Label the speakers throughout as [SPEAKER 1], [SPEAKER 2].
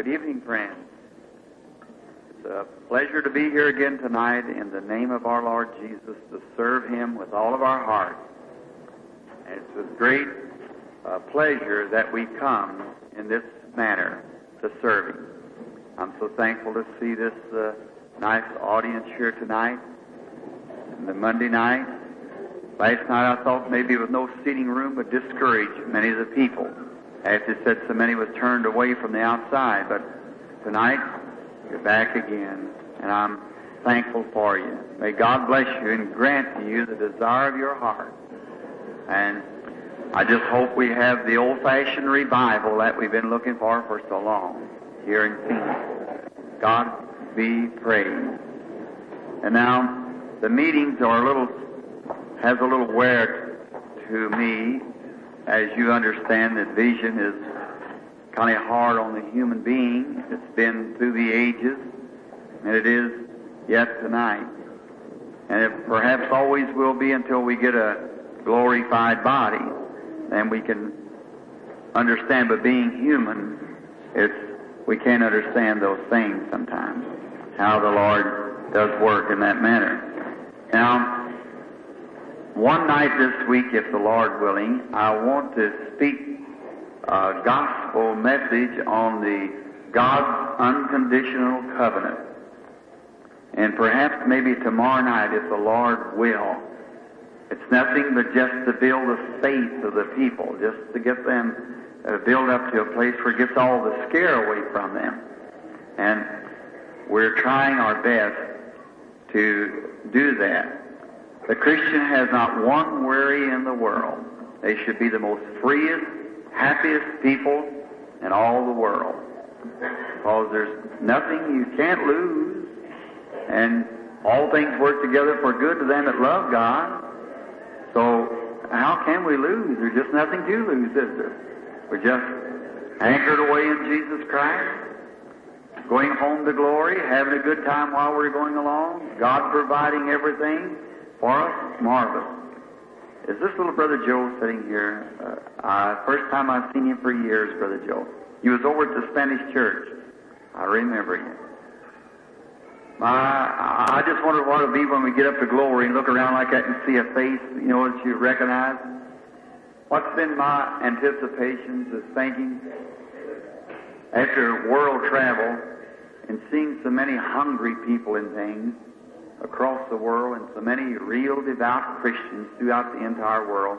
[SPEAKER 1] Good evening, friends. It's a pleasure to be here again tonight in the name of our Lord Jesus to serve Him with all of our heart. And it's with great pleasure that we come in this manner to serve Him. I'm so thankful to see this nice audience here tonight. And the Monday night, last night I thought maybe with no seating room would discourage many of the people. After it said so many was turned away from the outside, but tonight you're back again, and I'm thankful for you. May God bless you and grant to you the desire of your heart. And I just hope we have the old-fashioned revival that we've been looking for so long here in Phoenix. God be praised. And now the meetings are has a little wear to me. As you understand that vision is kind of hard on the human being. It's been through the ages, and it is yet tonight. And it perhaps always will be until we get a glorified body. Then we can understand, but being human, we can't understand those things sometimes, how the Lord does work in that manner. Now, one night this week, if the Lord willing, I want to speak a gospel message on the God's unconditional covenant. And perhaps maybe tomorrow night, if the Lord will. It's nothing but just to build the faith of the people, just to get them build up to a place where it gets all the scare away from them. And we're trying our best to do that. The Christian has not one worry in the world. They should be the most freest, happiest people in all the world. Because there's nothing you can't lose, and all things work together for good to them that love God. So how can we lose? There's just nothing to lose, is there? We're just anchored away in Jesus Christ, going home to glory, having a good time while we're going along, God providing everything for us. Marvelous. Is this little Brother Joe sitting here? First time I've seen him for years, Brother Joe. He was over at the Spanish church. I remember him. I just wonder what it'll be when we get up to glory and look around like that and see a face, that you recognize. What's been my anticipations is thinking, after world travel and seeing so many hungry people and things across the world and so many real devout Christians throughout the entire world,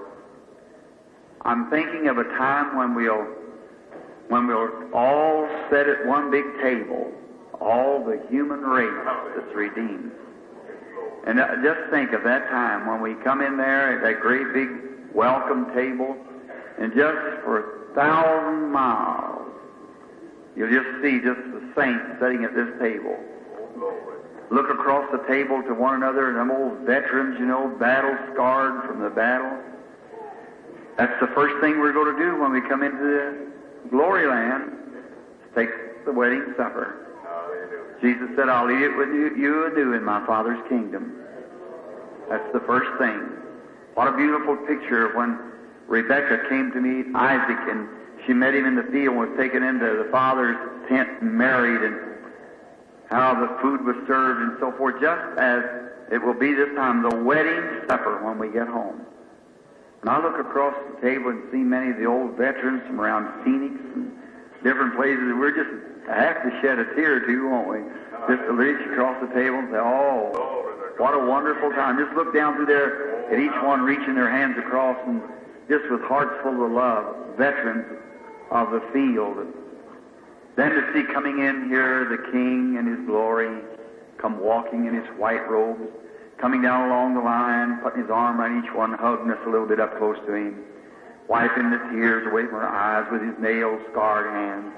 [SPEAKER 1] I'm thinking of a time when we'll all sit at one big table, all the human race that's redeemed. And just think of that time when we come in there at that great big welcome table, and just for 1,000 miles, you'll just see just the saints sitting at this table. Look across the table to one another, and them old veterans, battle-scarred from the battle. That's the first thing we're going to do when we come into the glory land, is take the wedding supper. Jesus said, I'll eat it with you anew in my Father's kingdom. That's the first thing. What a beautiful picture of when Rebekah came to meet Isaac, and she met him in the field and was taken into the father's tent and married, and how the food was served and so forth, just as it will be this time, the wedding supper when we get home. And I look across the table and see many of the old veterans from around Phoenix and different places. We're just have to shed a tear or two, won't we? Just to reach across the table and say, oh, what a wonderful time. Just look down through there at each one reaching their hands across, and just with hearts full of love, veterans of the field. Then to see coming in here the King in His glory, come walking in His white robes, coming down along the line, putting His arm around each one, hugging us a little bit up close to Him, wiping the tears away from our eyes with His nail-scarred hands.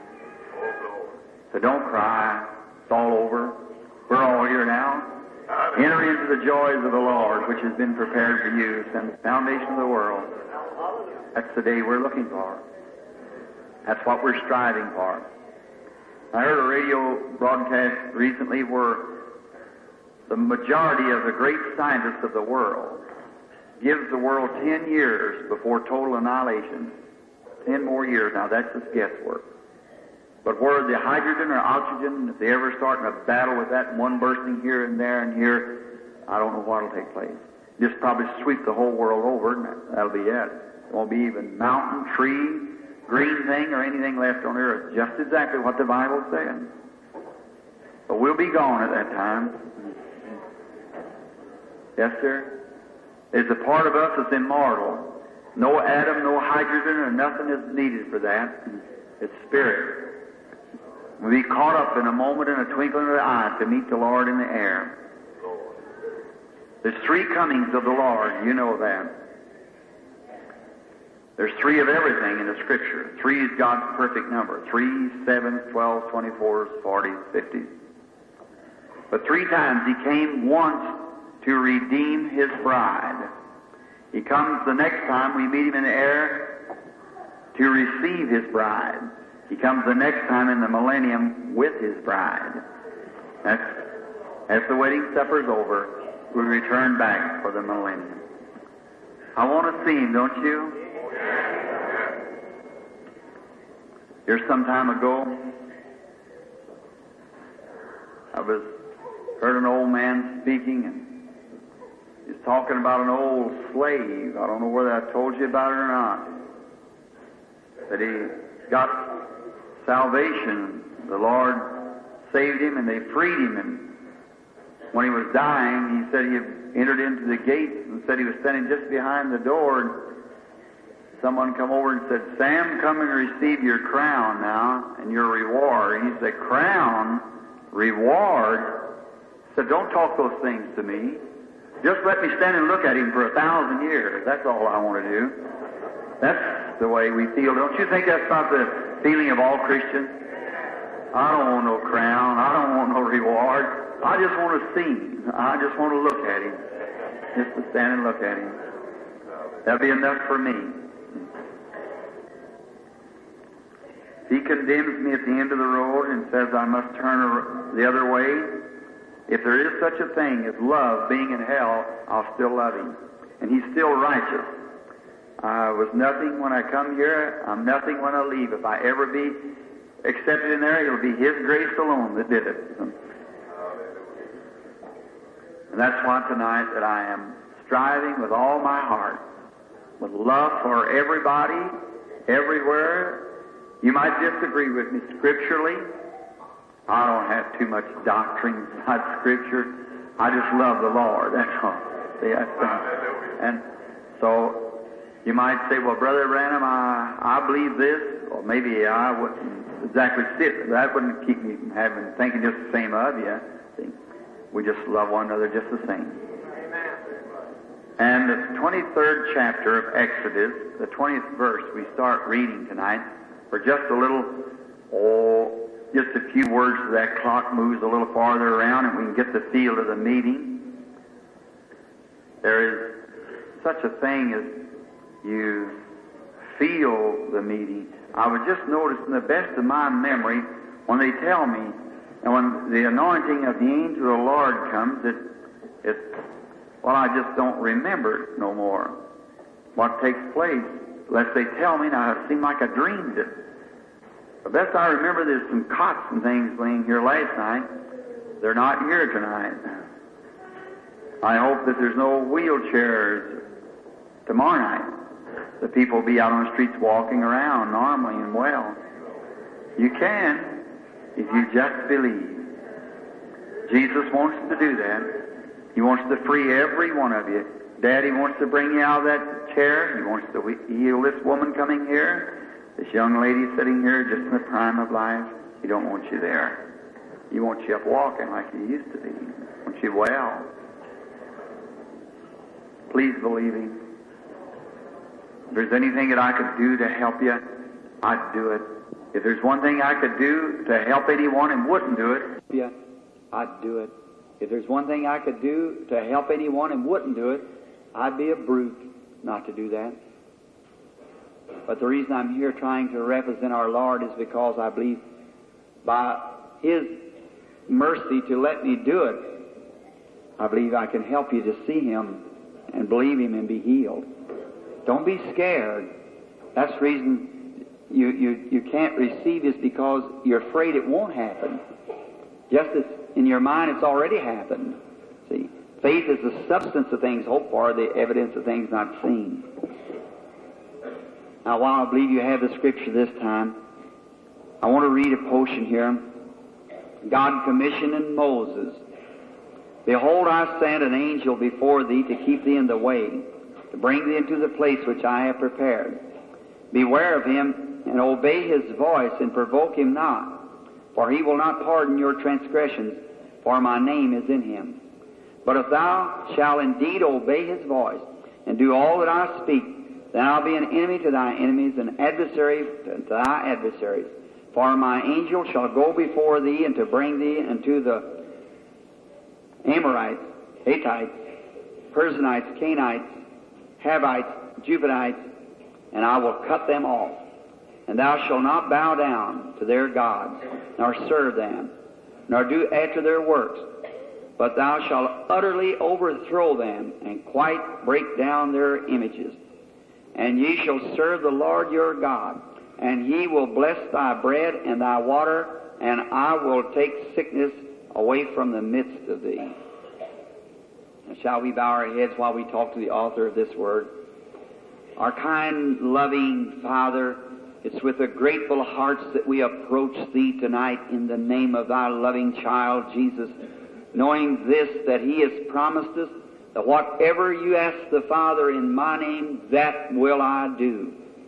[SPEAKER 1] So don't cry. It's all over. We're all here now. Enter into the joys of the Lord, which has been prepared for you since the foundation of the world. That's the day we're looking for. That's what we're striving for. I heard a radio broadcast recently where the majority of the great scientists of the world gives the world 10 years before total annihilation. 10 more years. Now, that's just guesswork. But where the hydrogen or oxygen, if they ever start in a battle with that, one bursting here and there and here, I don't know what will take place. Just probably sweep the whole world over, and that'll be it. There won't be even mountain, tree, green thing, or anything left on earth. Just exactly what the Bible's saying. But we'll be gone at that time. Yes, sir? There's a part of us that's immortal. No atom, no hydrogen, or nothing is needed for that. It's spirit. We'll be caught up in a moment, in a twinkling of the eye, to meet the Lord in the air. There's three comings of the Lord. You know that. There's three of everything in the Scripture. Three is God's perfect number. 3, 7s, 12s, 24s, 40s, 50s. But three times He came once to redeem His bride. He comes the next time we meet Him in the air to receive His bride. He comes the next time in the millennium with His bride. As the wedding supper's over, we return back for the millennium. I want to see Him, don't you? Here some time ago, I heard an old man speaking, and he's talking about an old slave. I don't know whether I told you about it or not. That he got salvation. The Lord saved him, and they freed him. And when he was dying, he said he had entered into the gates and said he was standing just behind the door. And someone come over and said, "Sam, come and receive your crown now and your reward." And he said, "Crown? Reward?" He said, "Don't talk those things to me. Just let me stand and look at Him for 1,000 years. That's all I want to do." That's the way we feel. Don't you think that's not the feeling of all Christians? I don't want no crown. I don't want no reward. I just want to see Him. I just want to look at Him. Just to stand and look at Him. That'll be enough for me. If He condemns me at the end of the road and says I must turn the other way, if there is such a thing as love being in hell, I'll still love Him. And He's still righteous. I was nothing when I come here. I'm nothing when I leave. If I ever be accepted in there, it'll be His grace alone that did it. And that's why tonight that I am striving with all my heart, with love for everybody, everywhere. You might disagree with me scripturally. I don't have too much doctrine about Scripture. I just love the Lord. That's all. See, and so you might say, "Well, Brother Branham, I believe this," or maybe I wouldn't exactly sit. That wouldn't keep me from thinking just the same of you. See, we just love one another just the same. And the 23rd chapter of Exodus, the 20th verse, we start reading tonight for just a little, just a few words so that clock moves a little farther around and we can get the feel of the meeting. There is such a thing as you feel the meeting. I was just noticing, the best of my memory, when they tell me, and when the anointing of the angel of the Lord comes, well, I just don't remember it no more. What takes place, unless they tell me, now it seemed like I dreamed it. The best I remember, there's some cots and things laying here last night. They're not here tonight. I hope that there's no wheelchairs tomorrow night. The people will be out on the streets walking around normally and well. You can, if you just believe. Jesus wants to do that. He wants to free every one of you. Daddy wants to bring you out of that chair. He wants to heal this woman coming here. This young lady sitting here just in the prime of life. He don't want you there. He wants you up walking like you used to be. He wants you well. Please believe Him. If there's anything that I could do to help you, I'd do it. If there's one thing I could do to help anyone and wouldn't do it, I'd do it. If there's one thing I could do to help anyone and wouldn't do it, I'd be a brute not to do that. But the reason I'm here trying to represent our Lord is because I believe by His mercy to let me do it, I believe I can help you to see Him and believe Him and be healed. Don't be scared. That's the reason
[SPEAKER 2] you can't receive is because you're afraid it won't happen. Just as in your mind it's already happened. See, faith is the substance of things hoped for, the evidence of things not seen. Now, while I believe you have the scripture this time, I want to read a portion here. God commissioned Moses. Behold, I send an angel before thee to keep thee in the way, to bring thee into the place which I have prepared. Beware of him, and obey his voice, and provoke him not. For he will not pardon your transgressions, for my name is in him. But if thou shalt indeed obey his voice, and do all that I speak, then I'll be an enemy to thy enemies, an adversary to thy adversaries. For my angel shall go before thee, and to bring thee into the Amorites, Hittites, Perizzites, Canaanites, Havites, Jubbitites, and I will cut them off. And thou shalt not bow down to their gods, nor serve them, nor do after their works, but thou shalt utterly overthrow them, and quite break down their images. And ye shall serve the Lord your God, and he will bless thy bread and thy water, and I will take sickness away from the midst of thee. And shall we bow our heads while we talk to the author of this word? Our kind, loving Father, it's with a grateful hearts that we approach Thee tonight in the name of Thy loving child, Jesus, knowing this, that He has promised us that whatever you ask the Father in my name, that will I do.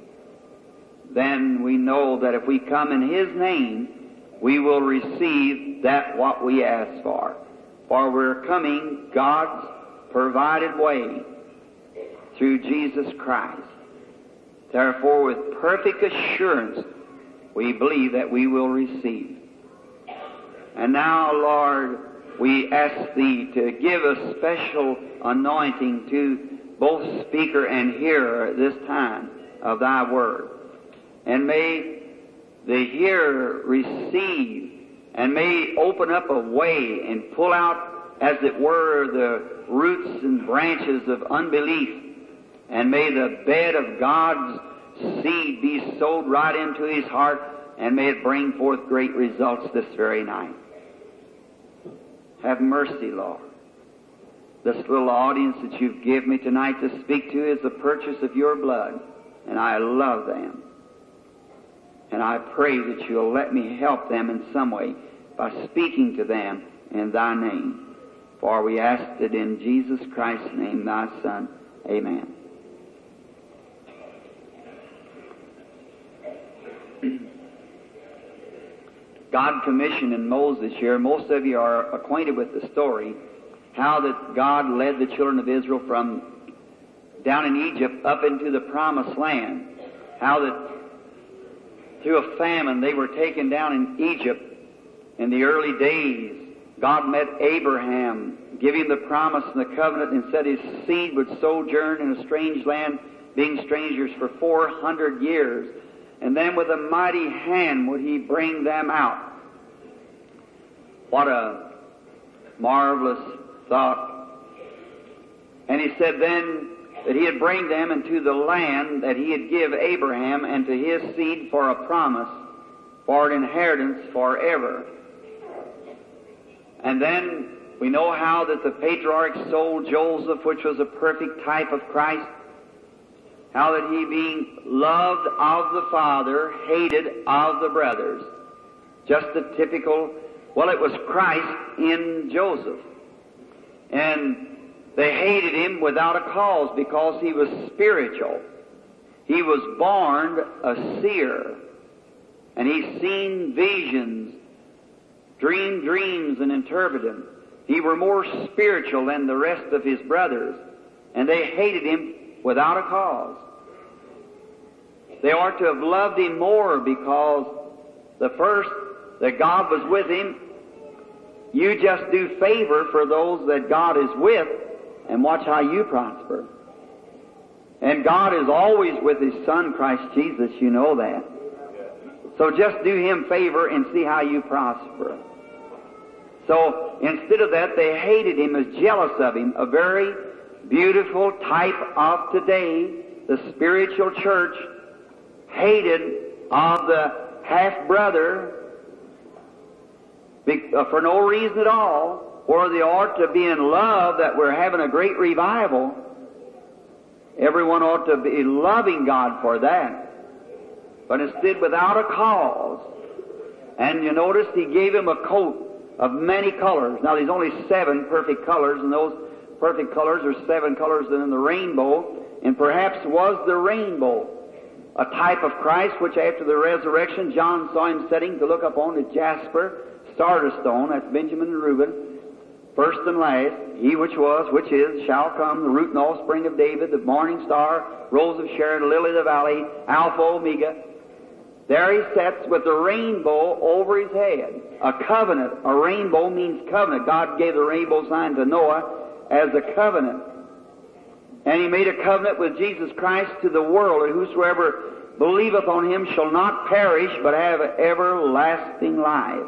[SPEAKER 2] Then we know that if we come in His name, we will receive that what we ask for. For we're coming God's provided way through Jesus Christ. Therefore, with perfect assurance, we believe that we will receive. And now, Lord, we ask Thee to give a special anointing to both speaker and hearer at this time of Thy Word. And may the hearer receive, and may open up a way and pull out, as it were, the roots and branches of unbelief. And may the bed of God's seed be sowed right into his heart, and may it bring forth great results this very night. Have mercy, Lord. This little audience that you've given me tonight to speak to is the purchase of your blood, and I love them. And I pray that you'll let me help them in some way by speaking to them in Thy name. For we ask it in Jesus Christ's name, Thy Son. Amen. God commissioned in Moses here. Most of you are acquainted with the story, how that God led the children of Israel from down in Egypt up into the promised land. How that through a famine they were taken down in Egypt in the early days. God met Abraham, giving him the promise and the covenant, and said his seed would sojourn in a strange land, being strangers for 400 years. And then with a mighty hand would He bring them out. What a marvelous thought. And He said then that He'd bring them into the land that He'd give Abraham and to his seed for a promise, for an inheritance forever. And then we know how that the patriarchs sold Joseph, which was a perfect type of Christ. How that he, being loved of the Father, hated of the brothers. Just the typical, well, it was Christ in Joseph. And they hated him without a cause because he was spiritual. He was born a seer. And he's seen visions, dreamed dreams and interpreted them. He were more spiritual than the rest of his brothers. And they hated him without a cause. They ought to have loved him more because the first, that God was with him. You just do favor for those that God is with and watch how you prosper. And God is always with His Son, Christ Jesus, you know that. So just do Him favor and see how you prosper. So instead of that, they hated him, as jealous of him, a very beautiful type of today. The spiritual church hated of the half-brother for no reason at all, or they ought to be in love that we're having a great revival. Everyone ought to be loving God for that. But instead, without a cause. And you notice he gave him a coat of many colors. Now, there's only 7 perfect colors, and those perfect colors are 7 colors in the rainbow, and perhaps was the rainbow a type of Christ, which after the resurrection, John saw him setting to look upon the jasper, sardis stone, that's Benjamin and Reuben, first and last, he which was, which is, shall come, the root and offspring of David, the morning star, rose of Sharon, lily of the valley, Alpha, Omega. There he sits with the rainbow over his head. A covenant. A rainbow means covenant. God gave the rainbow sign to Noah as a covenant. And he made a covenant with Jesus Christ to the world, and whosoever believeth on him shall not perish, but have everlasting life.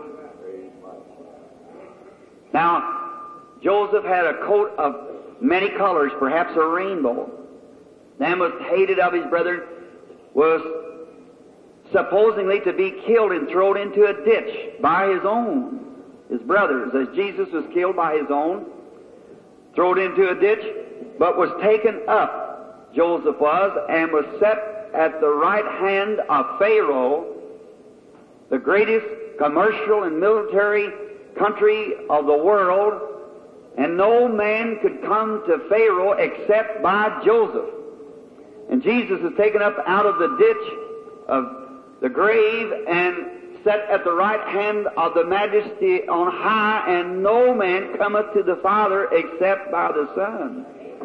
[SPEAKER 2] Now, Joseph had a coat of many colors, perhaps a rainbow. Then was hated of his brethren, was supposedly to be killed and thrown into a ditch by his brothers, as Jesus was killed by his own, thrown into a ditch, but was taken up, Joseph was, and was set at the right hand of Pharaoh, the greatest commercial and military country of the world, and no man could come to Pharaoh except by Joseph. And Jesus is taken up out of the ditch of the grave and set at the right hand of the Majesty on high, and no man cometh to the Father except by the Son.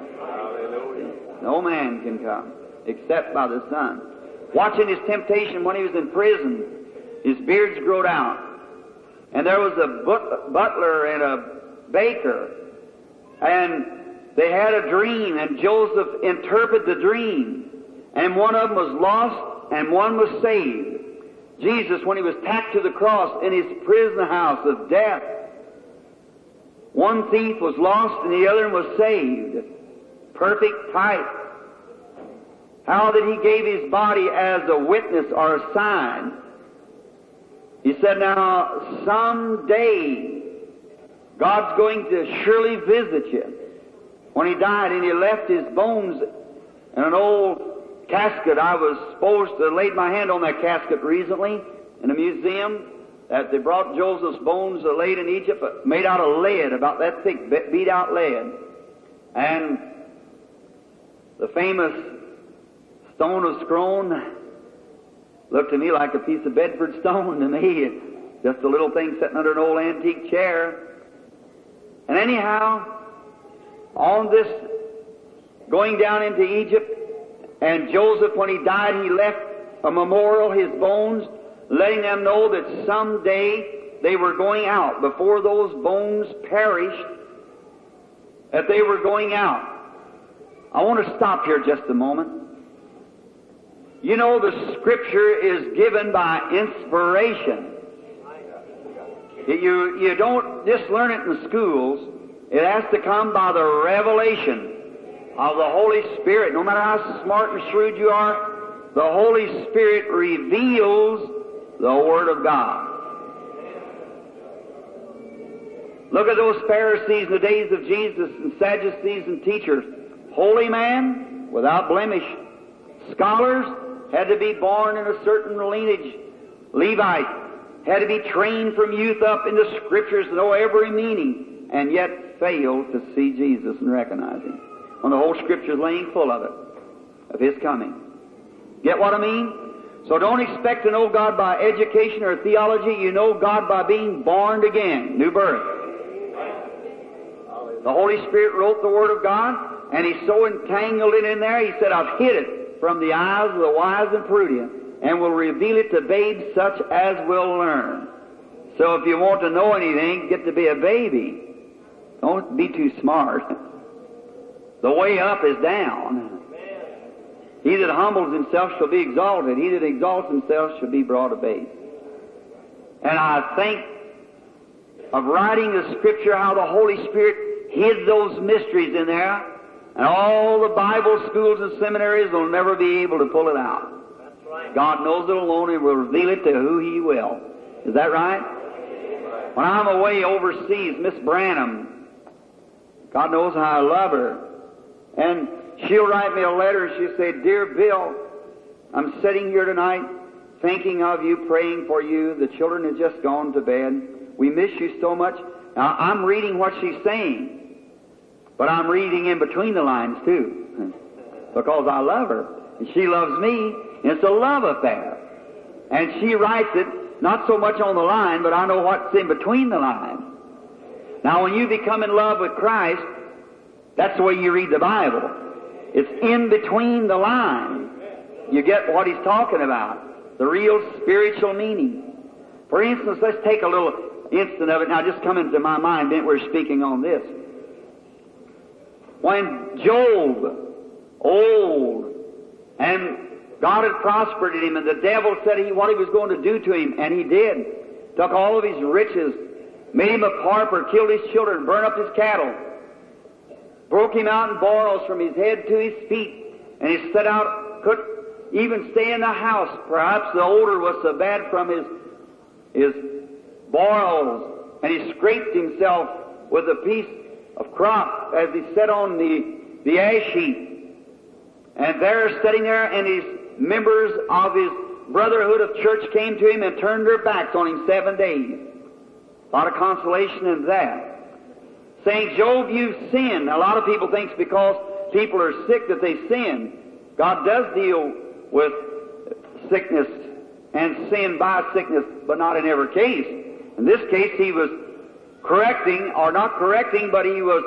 [SPEAKER 2] No man can come except by the Son. Watching his temptation when he was in prison, his beard's growed out. And there was a butler and a baker, and they had a dream, and Joseph interpreted the dream. And one of them was lost, and one was saved. Jesus, when he was tacked to the cross in his prison house of death, one thief was lost and the other was saved. Perfect type. How that he gave his body as a witness or a sign. He said, now, someday, God's going to surely visit you. When he died and he left his bones in an old casket, I was supposed to lay my hand on that casket recently in a museum that they brought Joseph's bones laid in Egypt, made out of lead, about that thick, beat out lead. And the famous stone of Scrone looked to me like a piece of Bedford stone to me. Just a little thing sitting under an old antique chair. And anyhow, on this going down into Egypt, and Joseph, when he died, he left a memorial, his bones, letting them know that someday they were going out. Before those bones perished, that they were going out. I want to stop here just a moment. You know, the Scripture is given by inspiration. You don't just learn it in schools. It has to come by the revelation of the Holy Spirit. No matter how smart and shrewd you are, the Holy Spirit reveals the Word of God. Look at those Pharisees in the days of Jesus and Sadducees and teachers. Holy man, without blemish. Scholars had to be born in a certain lineage. Levite had to be trained from youth up in the Scriptures to know every meaning, and yet failed to see Jesus and recognize Him, when the whole Scripture is laying full of it, of His coming. Get what I mean? So don't expect to know God by education or theology. You know God by being born again, new birth. The Holy Spirit wrote the Word of God, and He's so entangled it in there, He said, I've hid it from the eyes of the wise and prudent, and will reveal it to babes such as will learn. So if you want to know anything, get to be a baby. Don't be too smart. The way up is down. He that humbles himself shall be exalted. He that exalts himself shall be brought a base. And I think of writing the Scripture, how the Holy Spirit hid those mysteries in there, and all the Bible schools and seminaries will never be able to pull it out. God knows it alone and will reveal it to who He will. Is that right? When I'm away overseas, Miss Branham, God knows how I love her, and she'll write me a letter and she'll say, "Dear Bill, I'm sitting here tonight thinking of you, praying for you. The children have just gone to bed. We miss you so much." Now, I'm reading what she's saying, but I'm reading in between the lines too, because I love her, and she loves me, and it's a love affair. And she writes it not so much on the line, but I know what's in between the lines. Now, when you become in love with Christ, that's the way you read the Bible. It's in between the lines. You get what he's talking about, the real spiritual meaning. For instance, let's take a little instant of it now, just come into my mind, then we're speaking on this. When Job, old, and God had prospered him, and the devil said what he was going to do to him, and he did. Took all of his riches, made him a pauper, killed his children, burned up his cattle, broke him out in boils from his head to his feet, and he set out, couldn't even stay in the house. Perhaps the odor was so bad from his boils, and he scraped himself with a piece of crop as he sat on the ash heap. And there, sitting there, and his members of his brotherhood of church came to him and turned their backs on him 7 days. A lot of consolation in that. Saying, "Job, you've sinned." A lot of people think because people are sick that they sin. God does deal with sickness and sin by sickness, but not in every case. In this case, he was correcting, or not correcting, but he was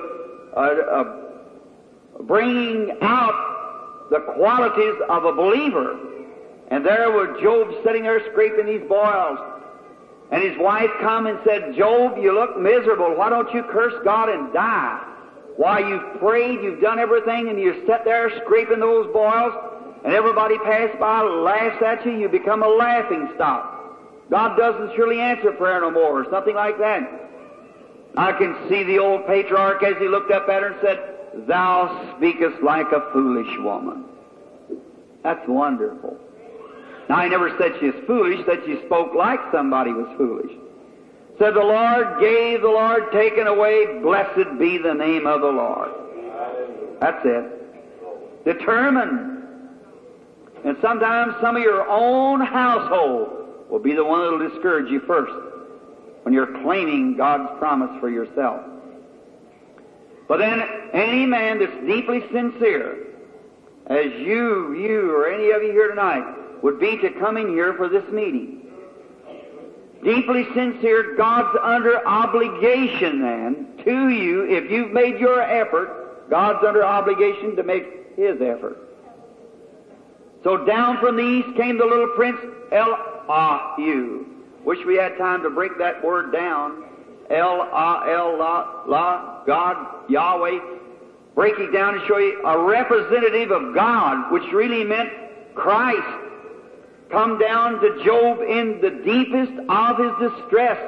[SPEAKER 2] bringing out the qualities of a believer. And there was Job sitting there scraping these boils. And his wife come and said, "Job, you look miserable. Why don't you curse God and die? Why, you've prayed, you've done everything, and you sit there scraping those boils, and everybody passed by, laughs at you, you become a laughing stock. God doesn't surely answer prayer no more," or something like that. I can see the old patriarch as he looked up at her and said, "Thou speakest like a foolish woman." That's wonderful. Now, he never said she was foolish, said she spoke like somebody was foolish. Said, "The Lord gave, the Lord taken away, blessed be the name of the Lord." That's it. Determined. And sometimes some of your own household will be the one that will discourage you first when you're claiming God's promise for yourself. But then any man that's deeply sincere, as you or any of you here tonight, would be to come in here for this meeting. Deeply sincere, God's under obligation then to you. If you've made your effort, God's under obligation to make His effort. So down from the east came the little prince, El-Ah-U. Wish we had time to break that word down. El-Ah-El-La, God, Yahweh. Break it down and show you a representative of God, which really meant Christ. Come down to Job in the deepest of his distress.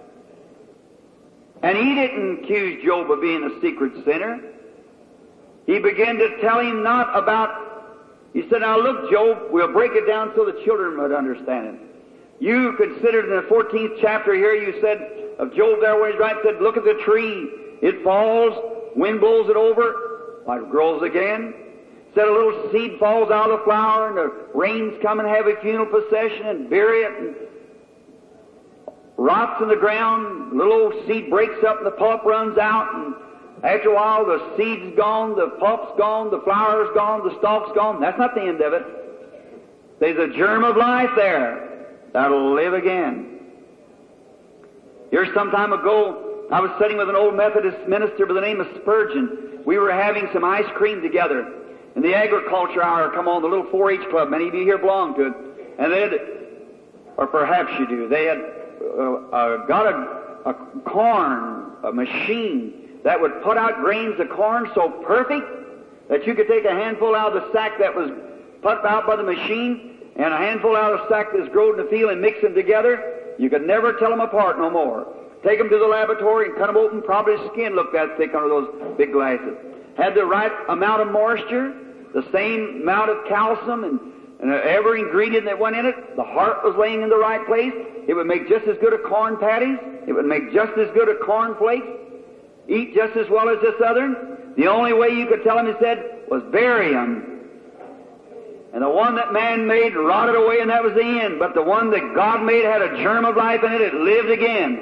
[SPEAKER 2] And he didn't accuse Job of being a secret sinner. He began to tell him not about, he said, "Now look, Job, we'll break it down so the children would understand it. You considered in the 14th chapter here, you said of Job there where he's right, said, look at the tree. It falls, wind blows it over, it grows again. Said a little seed falls out of the flower, and the rains come and have a funeral procession and bury it, and rots in the ground. The little old seed breaks up, and the pulp runs out, and after a while the seed's gone, the pulp's gone, the flower's gone, the stalk's gone. That's not the end of it. There's a germ of life there that'll live again. Here some time ago, I was sitting with an old Methodist minister by the name of Spurgeon. We were having some ice cream together. And the agriculture hour come on, the little 4-H club, many of you here belong to it. And they had, or perhaps you do, they had got a corn, a machine that would put out grains of corn so perfect that you could take a handful out of the sack that was put out by the machine and a handful out of the sack that was grown in the field and mix them together. You could never tell them apart no more. Take them to the laboratory and cut them open, probably the skin looked that thick under those big glasses. Had the right amount of moisture, the same amount of calcium And every ingredient that went in it, the heart was laying in the right place. It would make just as good a corn patties. It would make just as good a corn flakes. Eat just as well as this other. The only way you could tell him, he said, was bury him. And the one that man made rotted away, and that was the end. But the one that God made had a germ of life in it. It lived again.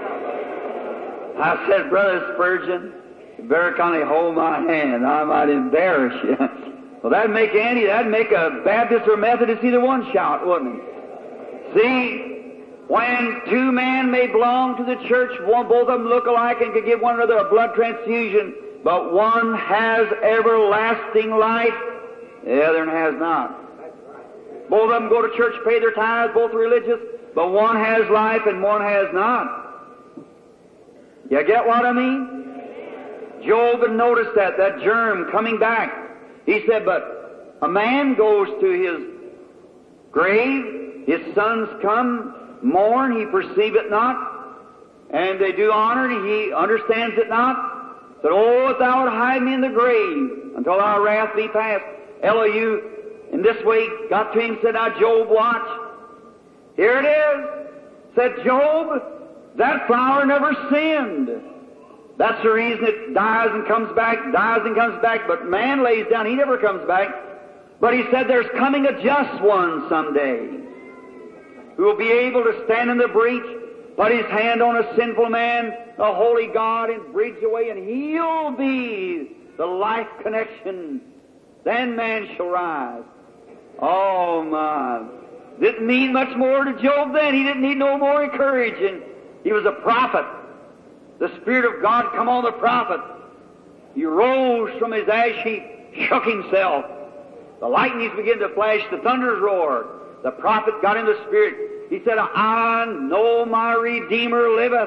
[SPEAKER 2] I said, Brother Spurgeon, you better kind of hold my hand. I might embarrass you. Well, that'd make a Baptist or Methodist either one shout, wouldn't it? See, when two men may belong to the church, both of them look alike and could give one another a blood transfusion, but one has everlasting life, the other has not. Both of them go to church, pay their tithes, both religious, but one has life and one has not. You get what I mean? Job had noticed that germ coming back. He said, but a man goes to his grave, his sons come, mourn, he perceive it not, and they do honor, he understands it not. Said, oh, if thou would hide me in the grave until our wrath be past. Elihu, in this way, got to him, said, now, Job, watch. Here it is. Said, Job, that flower never sinned. That's the reason it dies and comes back, but man lays down, he never comes back. But he said there's coming a just one someday who will be able to stand in the breach, put his hand on a sinful man, a holy God, and bridge away, and he'll be the life connection. Then man shall rise. Oh my. Didn't mean much more to Job then. He didn't need no more encouraging. He was a prophet. The Spirit of God come on the prophet. He rose from his ash heap, shook himself. The lightnings began to flash, the thunders roared. The prophet got in the Spirit. He said, I know my Redeemer liveth.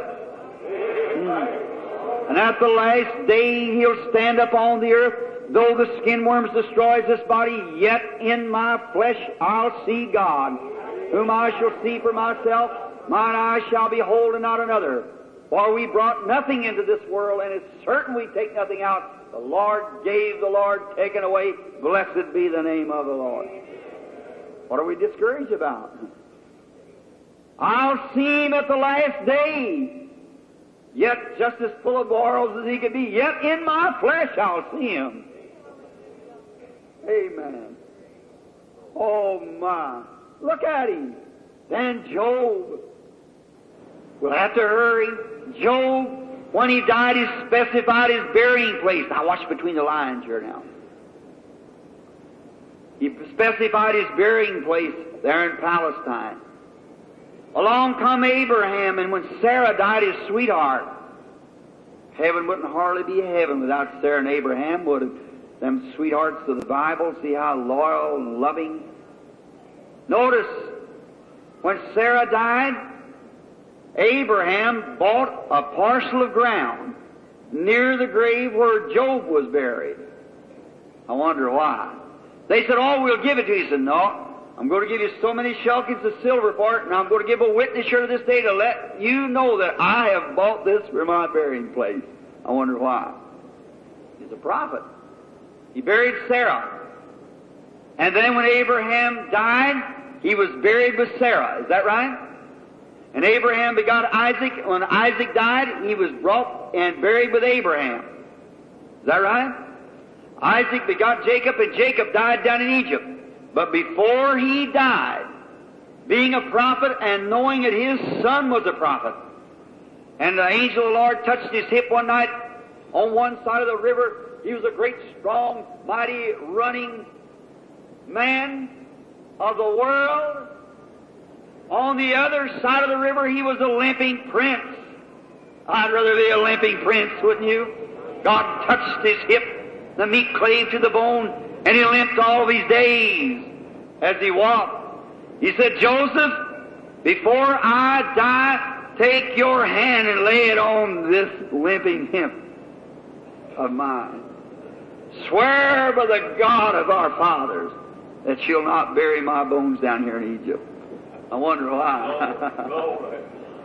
[SPEAKER 2] And at the last day he'll stand up on the earth. Though the skin worms destroys this body, yet in my flesh I'll see God, whom I shall see for myself. Mine eyes shall behold and not another. For we brought nothing into this world, and it's certain we take nothing out. The Lord gave, the Lord taken away. Blessed be the name of the Lord. What are we discouraged about? I'll see him at the last day, yet just as full of morals as he could be. Yet in my flesh I'll see him. Amen. Oh my. Look at him. Then Job. We'll have to hurry. Job, when he died, he specified his burying place. Now watch between the lines here now. He specified his burying place there in Palestine. Along come Abraham, and when Sarah died, his sweetheart, heaven wouldn't hardly be heaven without Sarah and Abraham, would have. Them sweethearts of the Bible, see how loyal and loving. Notice, when Sarah died, Abraham bought a parcel of ground near the grave where Job was buried. I wonder why. They said, oh, we'll give it to you. He said, no, I'm going to give you so many shekels of silver for it, and I'm going to give a witness here this day to let you know that I have bought this for my burying place. I wonder why. He's a prophet. He buried Sarah. And then when Abraham died, he was buried with Sarah. Is that right? And Abraham begot Isaac. When Isaac died, he was brought and buried with Abraham. Is that right? Isaac begot Jacob, and Jacob died down in Egypt. But before he died, being a prophet and knowing that his son was a prophet, and the angel of the Lord touched his hip one night on one side of the river. He was a great, strong, mighty, running man of the world. On the other side of the river, he was a limping prince. I'd rather be a limping prince, wouldn't you? God touched his hip, the meat clave to the bone, and he limped all of his days as he walked. He said, Joseph, before I die, take your hand and lay it on this limping hip of mine. Swear by the God of our fathers that you'll not bury my bones down here in Egypt. I wonder why.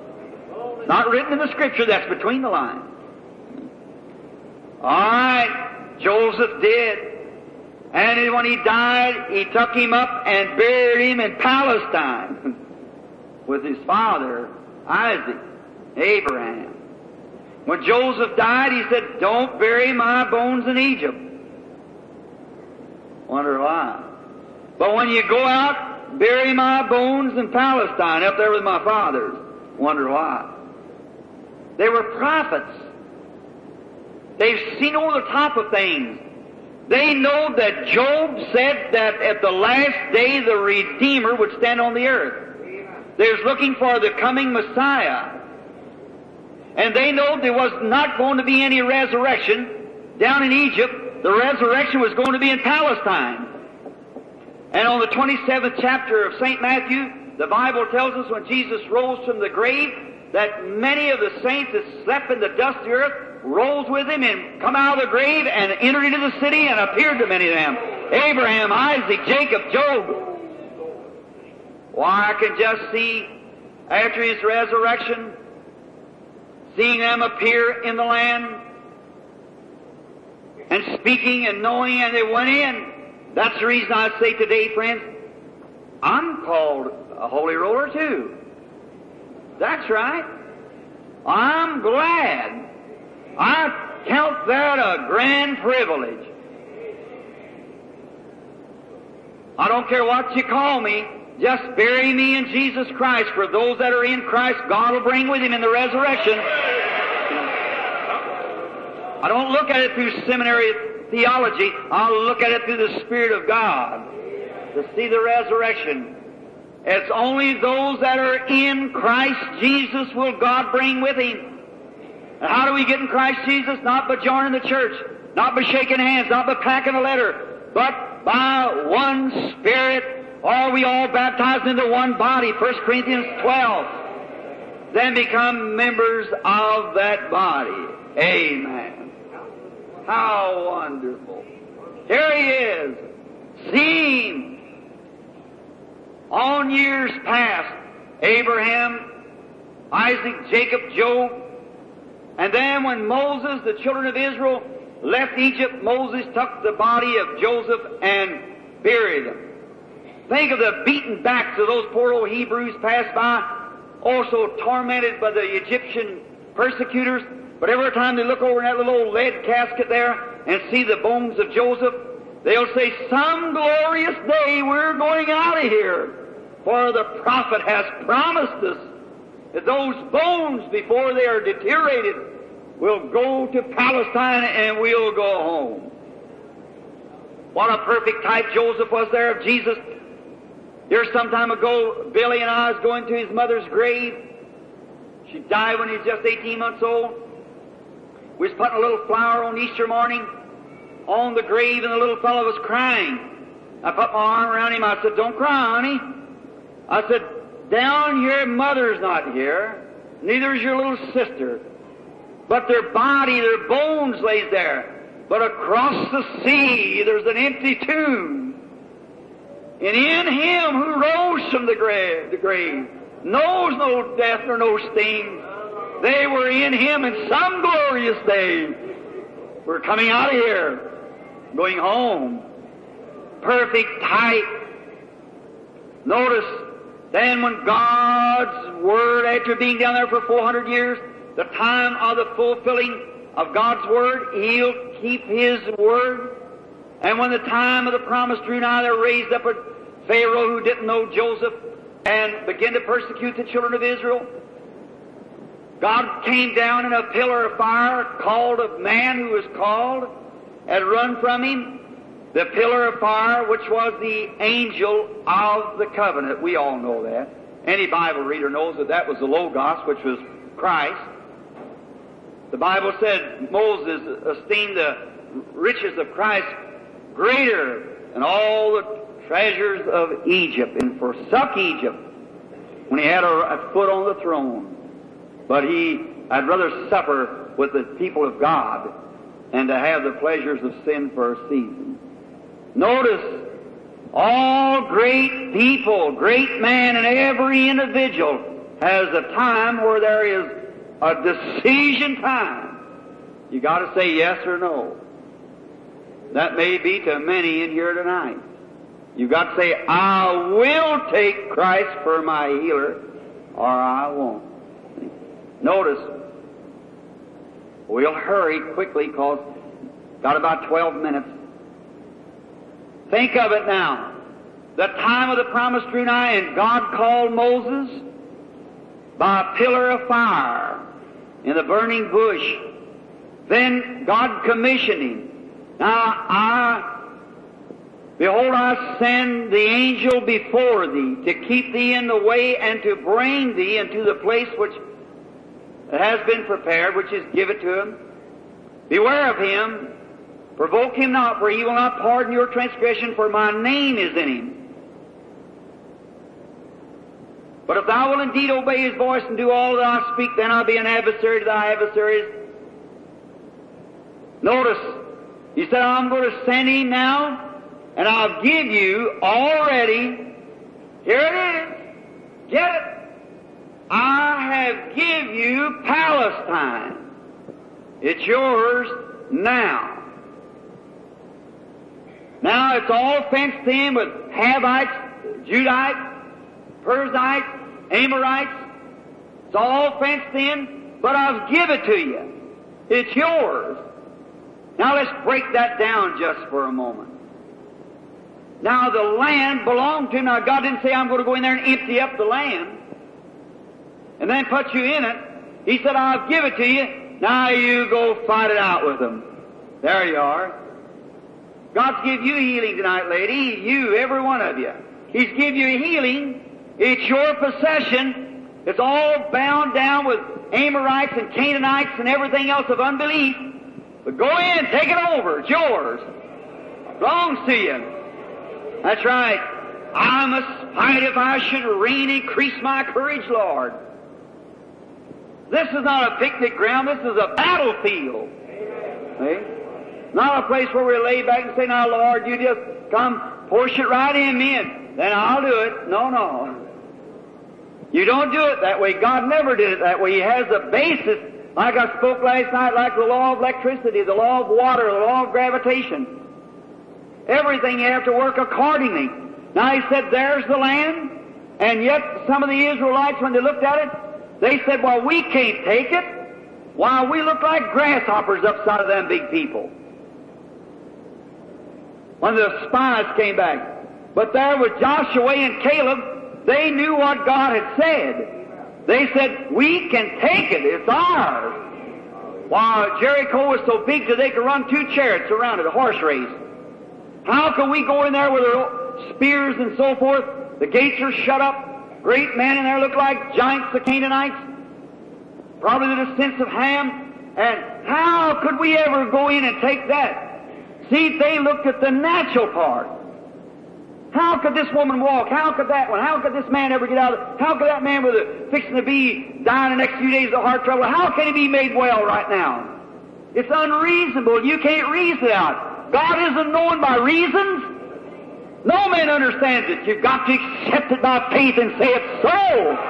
[SPEAKER 2] Not written in the Scripture, that's between the lines. All right, Joseph did. And when he died, he took him up and buried him in Palestine with his father, Isaac, Abraham. When Joseph died, he said, "Don't bury my bones in Egypt." Wonder why. But when you go out, bury my bones in Palestine, up there with my fathers. Wonder why. They were prophets. They've seen over the top of things. They know that Job said that at the last day the Redeemer would stand on the earth. They're looking for the coming Messiah. And they know there was not going to be any resurrection down in Egypt. The resurrection was going to be in Palestine. And on the 27th chapter of St. Matthew, the Bible tells us when Jesus rose from the grave, that many of the saints that slept in the dust of the earth rose with him and come out of the grave and entered into the city and appeared to many of them. Abraham, Isaac, Jacob, Job. Why, I can just see, after his resurrection, seeing them appear in the land and speaking and knowing, and they went in. That's the reason I say today, friends, I'm called a holy roller too. That's right. I'm glad. I count that a grand privilege. I don't care what you call me. Just bury me in Jesus Christ. For those that are in Christ, God will bring with Him in the resurrection. I don't look at it through seminary theology. I'll look at it through the Spirit of God to see the resurrection. It's only those that are in Christ Jesus will God bring with Him. And how do we get in Christ Jesus? Not by joining the church, not by shaking hands, not by packing a letter, but by one Spirit. Are we all baptized into one body? 1 Corinthians 12. Then become members of that body. Amen. How wonderful. Here he is, seen on years past, Abraham, Isaac, Jacob, Job. And then when Moses, the children of Israel, left Egypt, Moses took the body of Joseph and buried him. Think of the beaten backs of those poor old Hebrews passed by, also tormented by the Egyptian persecutors. But every time they look over in that little old lead casket there and see the bones of Joseph, they'll say, "Some glorious day we're going out of here. For the prophet has promised us that those bones, before they are deteriorated, will go to Palestine and we'll go home." What a perfect type Joseph was there of Jesus. Here some time ago, Billy and I was going to his mother's grave. She died when he was just 18 months old. We was putting a little flower on Easter morning on the grave, and the little fellow was crying. I put my arm around him. I said, "Don't cry, honey." I said, "Down here, Mother's not here. Neither is your little sister. But their body, their bones lays there. But across the sea, there's an empty tomb. And in Him who rose from the grave, knows no death nor no sting. They were in Him in some glorious day. We're coming out of here, going home." Perfect type. Notice, then when God's Word, after being down there for 400 years, the time of the fulfilling of God's Word, He'll keep His Word. And when the time of the promise drew nigh, they raised up a Pharaoh who didn't know Joseph and began to persecute the children of Israel. God came down in a pillar of fire, called a man who was called, had run from Him. The pillar of fire, which was the angel of the covenant. We all know that. Any Bible reader knows that that was the Logos, which was Christ. The Bible said Moses esteemed the riches of Christ greater than all the treasures of Egypt, and forsook Egypt when he had a foot on the throne. But I'd rather suffer with the people of God than to have the pleasures of sin for a season. Notice, all great people, great man, and every individual has a time where there is a decision time. You got to say yes or no. That may be to many in here tonight. You've got to say, I will take Christ for my healer, or I won't. Notice, we'll hurry quickly because got about 12 minutes. Think of it now. The time of the promise drew nigh, and God called Moses by a pillar of fire in the burning bush. Then God commissioned him. Now, behold, I send the angel before thee to keep thee in the way and to bring thee into the place which has been prepared, which is given to him. Beware of him, provoke him not, for he will not pardon your transgression, for my name is in him. But if thou wilt indeed obey his voice and do all that I speak, then I'll be an adversary to thy adversaries. Notice, he said, I'm going to send him now, and I'll give you already, here it is, get it, I have give you Palestine. It's yours now. Now it's all fenced in with Havites, Judites, Perizzites, Amorites. It's all fenced in, but I'll give it to you. It's yours. Now let's break that down just for a moment. Now the land belonged to him. Now God didn't say, I'm going to go in there and empty up the land and then put you in it. He said, I'll give it to you. Now you go fight it out with them. There you are. God's give you healing tonight, lady. You, every one of you. He's give you healing. It's your possession. It's all bound down with Amorites and Canaanites and everything else of unbelief. But go in, take it over. It's yours. Belongs to you. That's right. I must fight if I should reign, increase my courage, Lord. This is not a picnic ground. This is a battlefield. See? Not a place where we lay back and say, now, Lord, you just come push it right in me and then I'll do it. No, no. You don't do it that way. God never did it that way. He has a basis, like I spoke last night, like the law of electricity, the law of water, the law of gravitation. Everything you have to work accordingly. Now he said, there's the land, and yet some of the Israelites, when they looked at it, they said, well, we can't take it. Why, we look like grasshoppers upside of them big people. When the spies came back. But there was Joshua and Caleb, they knew what God had said. They said, we can take it, it's ours. While Jericho was so big that they could run 2 chariots around it, a horse race. How could we go in there with our spears and so forth? The gates are shut up. Great men in there look like giants, the Canaanites. Probably the descendants of Ham. And how could we ever go in and take that? See, they looked at the natural part. How could this woman walk? How could that one? How could this man ever get out of it? How could that man with fixing to be dying the next few days of heart trouble? How can he be made well right now? It's unreasonable. You can't reason it out. God isn't known by reasons. No man understands it. You've got to accept it by faith and say it's so.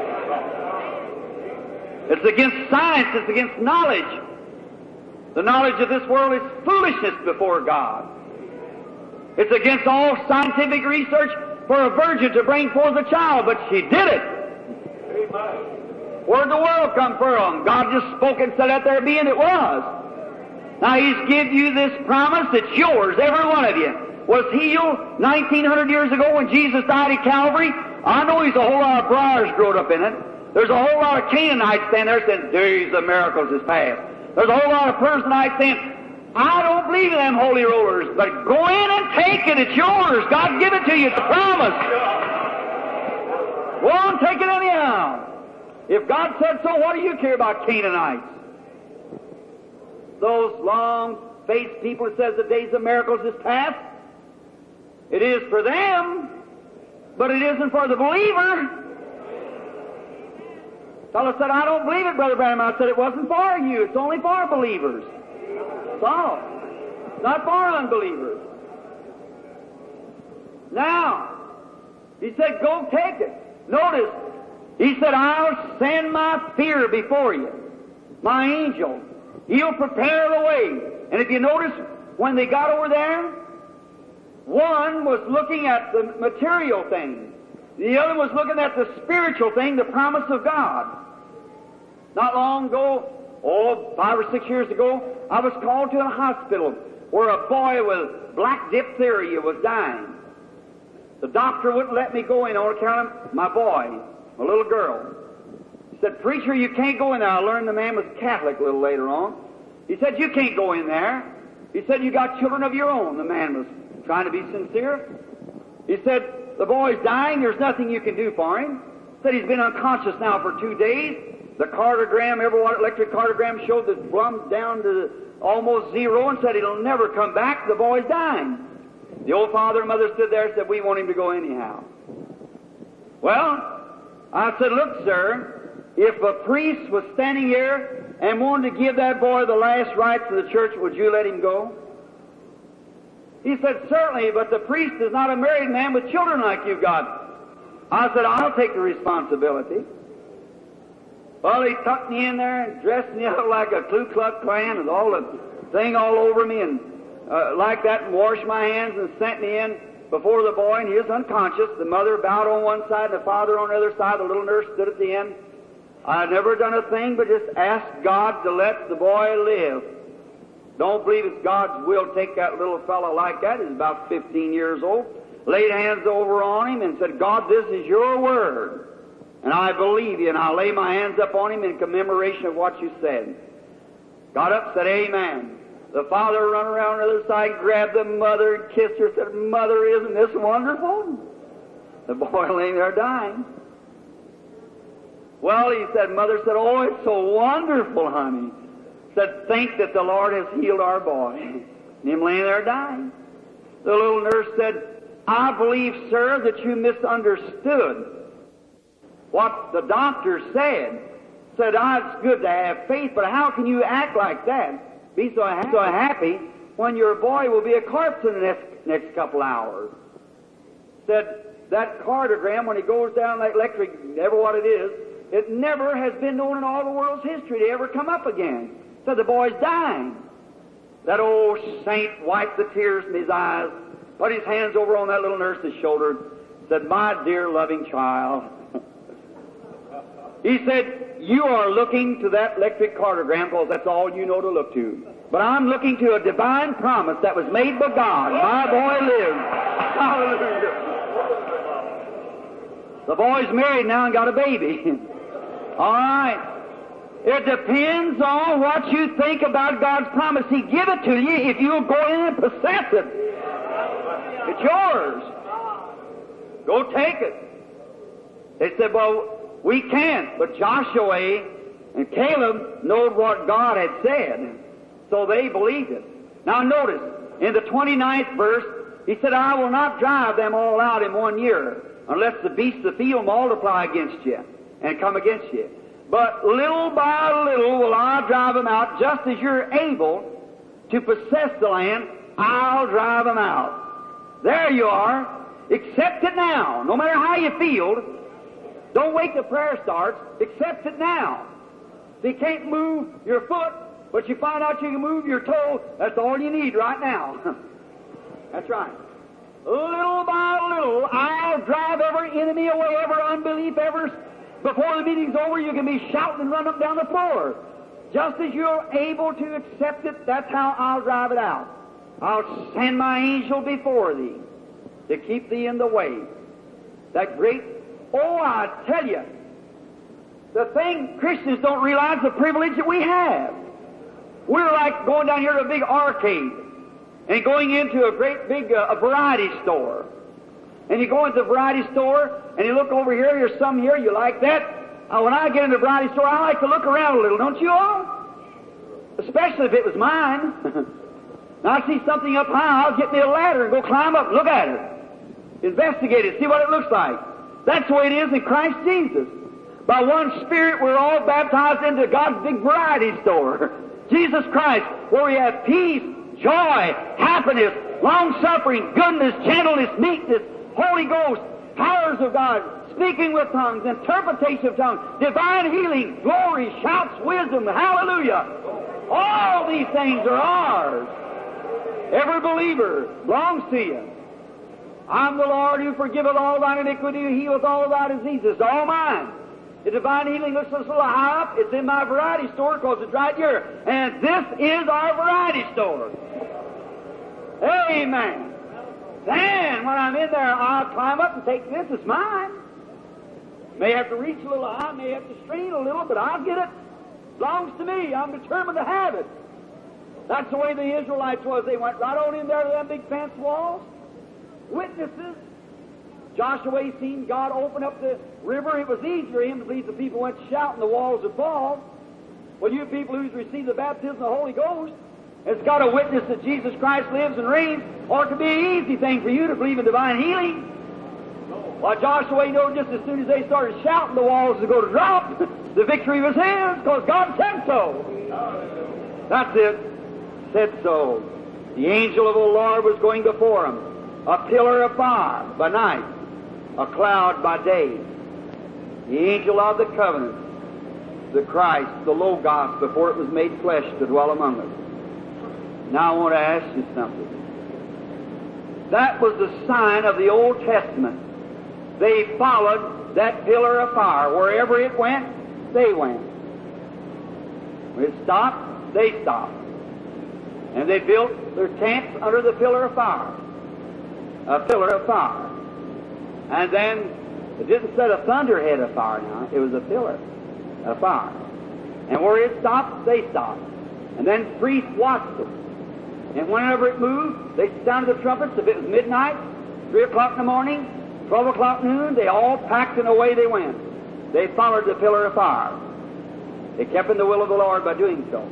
[SPEAKER 2] It's against science. It's against knowledge. The knowledge of this world is foolishness before God. It's against all scientific research for a virgin to bring forth a child, but she did it. Where'd the world come from? God just spoke and said, let there be, and it was. Now He's give you this promise. It's yours. Every one of you was healed 1900 years ago when Jesus died at Calvary. I know He's a whole lot of briars growed up in it. There's a whole lot of Canaanites standing there saying, days of miracles is past. There's a whole lot of Perizzites saying, I don't believe in them holy rollers, but go in and take it. It's yours. God give it to you. It's a promise. Go on, take it anyhow. If God said so, what do you care about Canaanites? Those long-faced people that says the days of miracles is past. It is for them, but it isn't for the believer. Fellow said, I don't believe it, Brother Branham. I said, it wasn't for you. It's only for believers. That's all. Not for unbelievers. Now, He said, go take it. Notice, He said, I'll send my fear before you, my angel. He'll prepare the way. And if you notice, when they got over there, one was looking at the material thing. The other was looking at the spiritual thing, the promise of God. Not long ago, 5 or 6 years ago, I was called to a hospital where a boy with black diphtheria was dying. The doctor wouldn't let me go in on account of my boy, my little girl. He said, "Preacher, you can't go in there." I learned the man was Catholic a little later on. He said, "You can't go in there." He said, "You got children of your own." The man was trying to be sincere. He said, "The boy's dying. There's nothing you can do for him." He said, "He's been unconscious now for 2 days. The cardiogram, every electric cardiogram showed the plumb down to almost zero, and said he'll never come back. The boy's dying." The old father and mother stood there and said, "We want him to go anyhow." Well, I said, "Look, sir, if a priest was standing here and wanted to give that boy the last rites of the church, would you let him go?" He said, "Certainly, but the priest is not a married man with children like you've got." I said, "I'll take the responsibility." Well, he tucked me in there and dressed me up like a Ku Klux Klan and all the thing all over me and like that, and washed my hands and sent me in before the boy, and he was unconscious. The mother bowed on one side and the father on the other side. The little nurse stood at the end. I had never done a thing but just ask God to let the boy live. Don't believe it's God's will to take that little fellow like that. He's about 15 years old. Laid hands over on him and said, "God, this is your word, and I believe you, and I'll lay my hands up on him in commemoration of what you said." Got up, said, "Amen." The father run around the other side, grabbed the mother and kissed her, said, "Mother, isn't this wonderful?" The boy laying there dying. Well, he said, Mother said, "Oh, it's so wonderful, honey." Said, "Think that the Lord has healed our boy." And him laying there dying. The little nurse said, "I believe, sir, that you misunderstood what the doctor said." Said, "It's good to have faith, but how can you act like that? Be so happy when your boy will be a corpse in the next couple hours." Said, "That cardiogram, when he goes down like electric, never what it is, it never has been known in all the world's history to ever come up again." Said, "The boy's dying." That old saint wiped the tears from his eyes, put his hands over on that little nurse's shoulder, said, "My dear loving child," he said, "you are looking to that electric cardiogram because that's all you know to look to. But I'm looking to a divine promise that was made by God. My boy lives." Hallelujah. The boy's married now and got a baby. All right. It depends on what you think about God's promise. He give it to you if you'll go in and possess it. It's yours. Go take it. They said, "Well, we can't." But Joshua and Caleb knowed what God had said, so they believed it. Now notice, in the 29th verse, he said, "I will not drive them all out in 1 year, unless the beasts of the field multiply against you and come against you. But little by little will I drive them out, just as you're able to possess the land, I'll drive them out." There you are. Accept it now. No matter how you feel, don't wait till prayer starts. Accept it now. So you can't move your foot, but you find out you can move your toe. That's all you need right now. That's right. Little by little, I'll drive every enemy away, every unbelief, before the meeting's over, you can be shouting and run up down the floor. Just as you're able to accept it, that's how I'll drive it out. I'll send my angel before thee to keep thee in the way. That great, I tell you, the thing Christians don't realize the privilege that we have. We're like going down here to a big arcade and going into a great big variety store. And you go into the variety store, and you look over here, there's some here, you like that. When I get into the variety store, I like to look around a little, don't you all? Especially if it was mine. Now I see something up high, I'll get me a ladder and go climb up, look at it. Investigate it, see what it looks like. That's the way it is in Christ Jesus. By one Spirit, we're all baptized into God's big variety store. Jesus Christ, where we have peace, joy, happiness, long-suffering, goodness, gentleness, meekness, Holy Ghost, powers of God, speaking with tongues, interpretation of tongues, divine healing, glory, shouts, wisdom, hallelujah. All these things are ours. Every believer belongs to you. I'm the Lord who forgiveth all thine iniquity, who healeth all thy diseases. It's all mine. The divine healing looks a little high up. It's in my variety store because it's right here. And this is our variety store. Amen. Then, when I'm in there, I'll climb up and take this. It's mine. May have to reach a little high, may have to strain a little, but I'll get it. Belongs to me. I'm determined to have it. That's the way the Israelites was. They went right on in there to them big fence walls. Witnesses. Joshua seen God open up the river. It was easy for him to believe the people went shouting the walls would fall. Well, you people who's received the baptism of the Holy Ghost, it's got a witness that Jesus Christ lives and reigns, or it could be an easy thing for you to believe in divine healing. Well, Joshua knew just as soon as they started shouting, the walls would go to drop. The victory was his, because God said so. That's it. Said so. The angel of the Lord was going before him. A pillar of fire by night, a cloud by day. The angel of the covenant, the Christ, the Logos, before it was made flesh to dwell among us. Now I want to ask you something. That was the sign of the Old Testament. They followed that pillar of fire. Wherever it went, they went. When it stopped, they stopped. And they built their tents under the pillar of fire. A pillar of fire. And then, it didn't set a thunderhead of fire now, it was a pillar of fire. And where it stopped, they stopped. And then priests watched it. And whenever it moved, they sounded the trumpets. If it was midnight, 3 o'clock in the morning, 12 o'clock noon, they all packed and away they went. They followed the pillar of fire. They kept in the will of the Lord by doing so.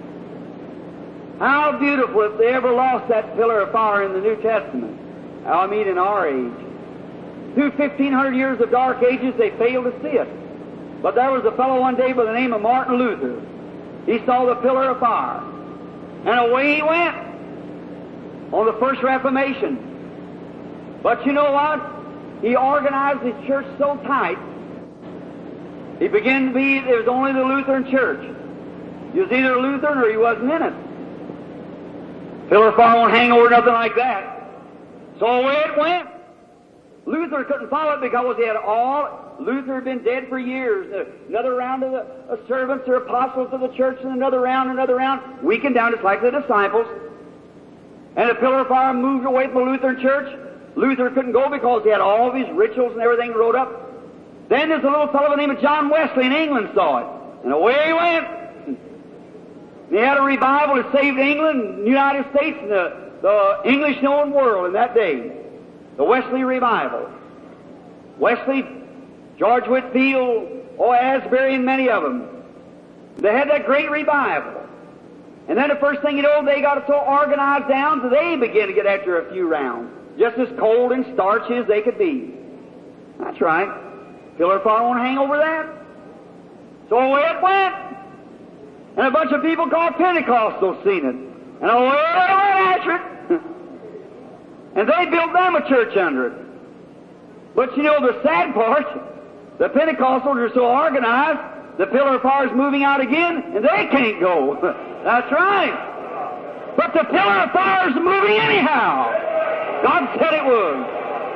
[SPEAKER 2] How beautiful if they ever lost that pillar of fire in the New Testament. I mean in our age. Through 1,500 years of dark ages, they failed to see it. But there was a fellow one day by the name of Martin Luther. He saw the pillar of fire. And away he went on the First Reformation. But you know what? He organized his church so tight, he began to be, there was only the Lutheran church. He was either Lutheran or he wasn't in it. Pillar of fire won't hang over nothing like that. So away it went. Luther couldn't follow it because he had Luther had been dead for years. Another round of the servants or apostles of the church, and another round, weakened down just like the disciples. And the pillar of fire moved away from the Lutheran church. Luther couldn't go because he had all of his rituals and everything wrote up. Then there's a little fellow by the name of John Wesley in England saw it. And away he went. And he had a revival that saved England, the United States, and the English-known world in that day. The Wesley revival. Wesley, George Whitefield, Asbury, and many of them. They had that great revival. And then the first thing you know, they got it so organized down that they began to get after a few rounds. Just as cold and starchy as they could be. That's right. Pillar of fire won't hang over that. So away it went. And a bunch of people called Pentecostals seen it. And away they went after it. And they built them a church under it. But you know the sad part, the Pentecostals are so organized, the pillar of fire is moving out again, and they can't go. That's right. But the pillar of fire is moving anyhow. God said it would.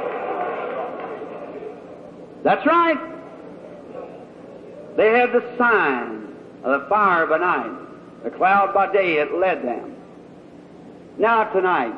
[SPEAKER 2] That's right. They had the sign of the fire by night, the cloud by day, it led them. Now tonight,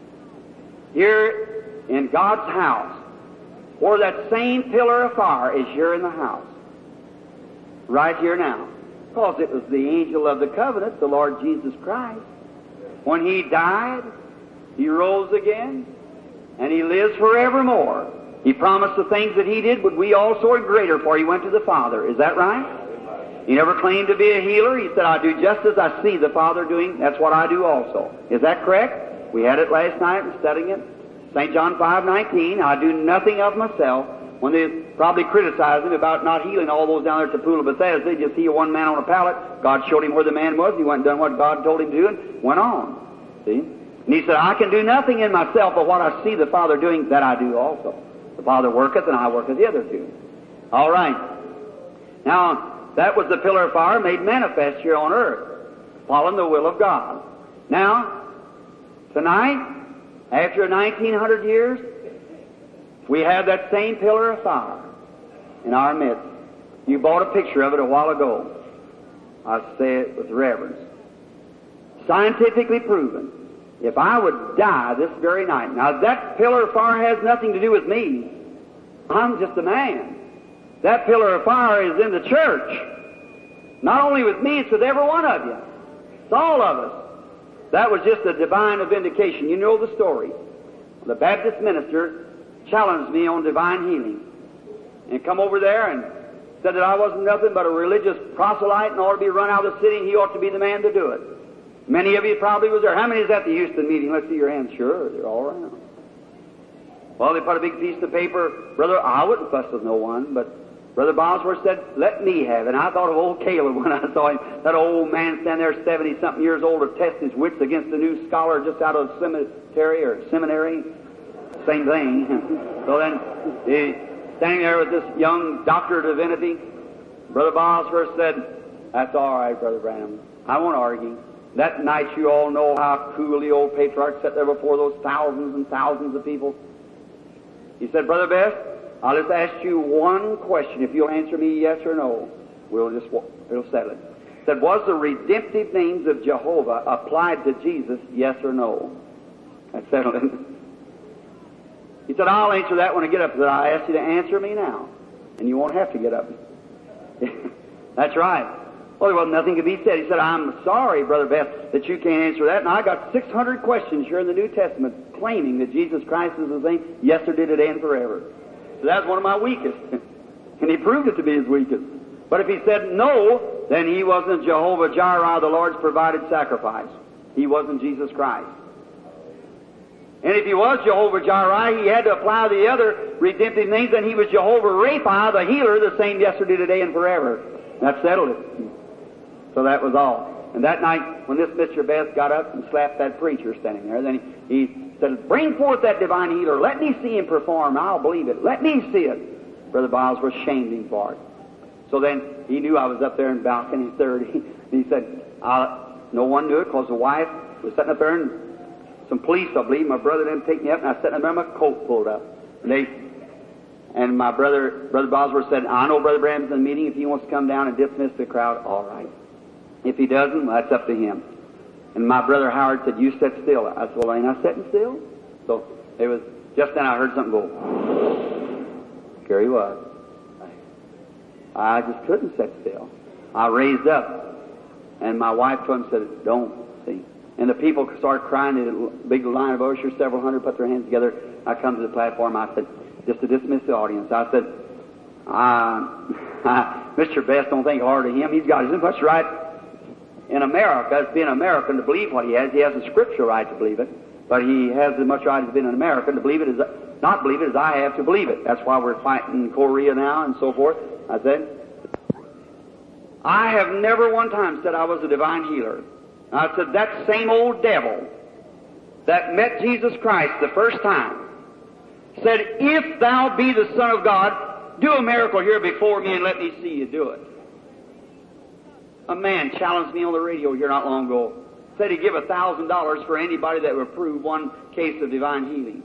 [SPEAKER 2] here in God's house, where that same pillar of fire is here in the house, right here now, because it was the angel of the covenant, the Lord Jesus Christ. When He died, He rose again, and He lives forevermore. He promised the things that He did would we also and greater, for He went to the Father. Is that right? He never claimed to be a healer. He said, I do just as I see the Father doing, that's what I do also. Is that correct? We had it last night and studying it. St. John 5:19, I do nothing of myself. When they probably criticized Him about not healing all those down there at the pool of Bethesda, they just healed one man on a pallet. God showed him where the man was. He went and done what God told him to do and went on. See? And He said, I can do nothing in myself, but what I see the Father doing, that I do also. The Father worketh, and I worketh hitherto. All right. Now, that was the pillar of fire made manifest here on earth, following the will of God. Now, Tonight, after 1900 years, we have that same pillar of fire in our midst. You bought a picture of it a while ago. I say it with reverence. Scientifically proven. If I would die this very night, now that pillar of fire has nothing to do with me. I'm just a man. That pillar of fire is in the church. Not only with me, it's with every one of you. It's all of us. That was just a divine vindication. You know the story. The Baptist minister challenged me on divine healing. And come over there and said that I wasn't nothing but a religious proselyte and ought to be run out of the city and he ought to be the man to do it. Many of you probably was there. How many is at the Houston meeting? Let's see your hands. Sure, they're all around. Well, they put a big piece of paper. Brother, I wouldn't fuss with no one, but Brother Bosworth said, let me have it. And I thought of old Caleb when I saw him. That old man standing there 70-something years old to test his wits against a new scholar just out of cemetery or seminary. Same thing. So then, he's standing there with this young doctor of divinity. Brother Bosworth said, that's all right, Brother Branham. I won't argue. That night you all know how cool the old patriarch sat there before those thousands and thousands of people. He said, Brother Best, I'll just ask you one question. If you'll answer me yes or no, it'll settle it. He said, was the redemptive names of Jehovah applied to Jesus, yes or no? That settled it. He said, I'll answer that when I get up. He said, I ask you to answer me now, and you won't have to get up. That's right. Well, there wasn't nothing to be said. He said, I'm sorry, Brother Beth, that you can't answer that. And I got 600 questions here in the New Testament claiming that Jesus Christ is the same yesterday, today, and forever. So that's one of my weakest. And he proved it to be his weakest. But if he said no, then he wasn't Jehovah Jireh, the Lord's provided sacrifice. He wasn't Jesus Christ. And if he was Jehovah Jireh, he had to apply the other redemptive names, and he was Jehovah Rapha, the healer, the same yesterday, today, and forever. That settled it. So that was all. And that night, when this Mr. Best got up and slapped that preacher standing there, then he said, bring forth that divine healer. Let me see him perform. I'll believe it. Let me see it. Brother Bosworth shamed him for it. So then he knew I was up there in balcony 30. And he said, no one knew it because the wife was sitting up there and some police, I believe. My brother didn't take me up, and I was sitting up there with my coat pulled up. And my Brother Bosworth said, I know Brother Branham's in the meeting. If he wants to come down and dismiss the crowd, all right. If he doesn't, well, that's up to him. And my brother Howard said, you sit still. I said, well, ain't I sitting still? So it was, just then I heard something go. Here he was. I just couldn't sit still. I raised up, and my wife told him, said, don't, see. And the people started crying in a big line of ushers, several hundred put their hands together. I come to the platform, I said, just to dismiss the audience, I said, Mr. Best, don't think hard of him. He's got as much right in America as being an American to believe what he has. He has a scriptural right to believe it, but he has as much right as being an American to believe it as not believe it as I have to believe it. That's why we're fighting in Korea now and so forth. I said, I have never one time said I was a divine healer. I said, that same old devil that met Jesus Christ the first time said, if thou be the Son of God, do a miracle here before me and let me see you do it. A man challenged me on the radio here not long ago. Said he'd give $1,000 for anybody that would prove one case of divine healing.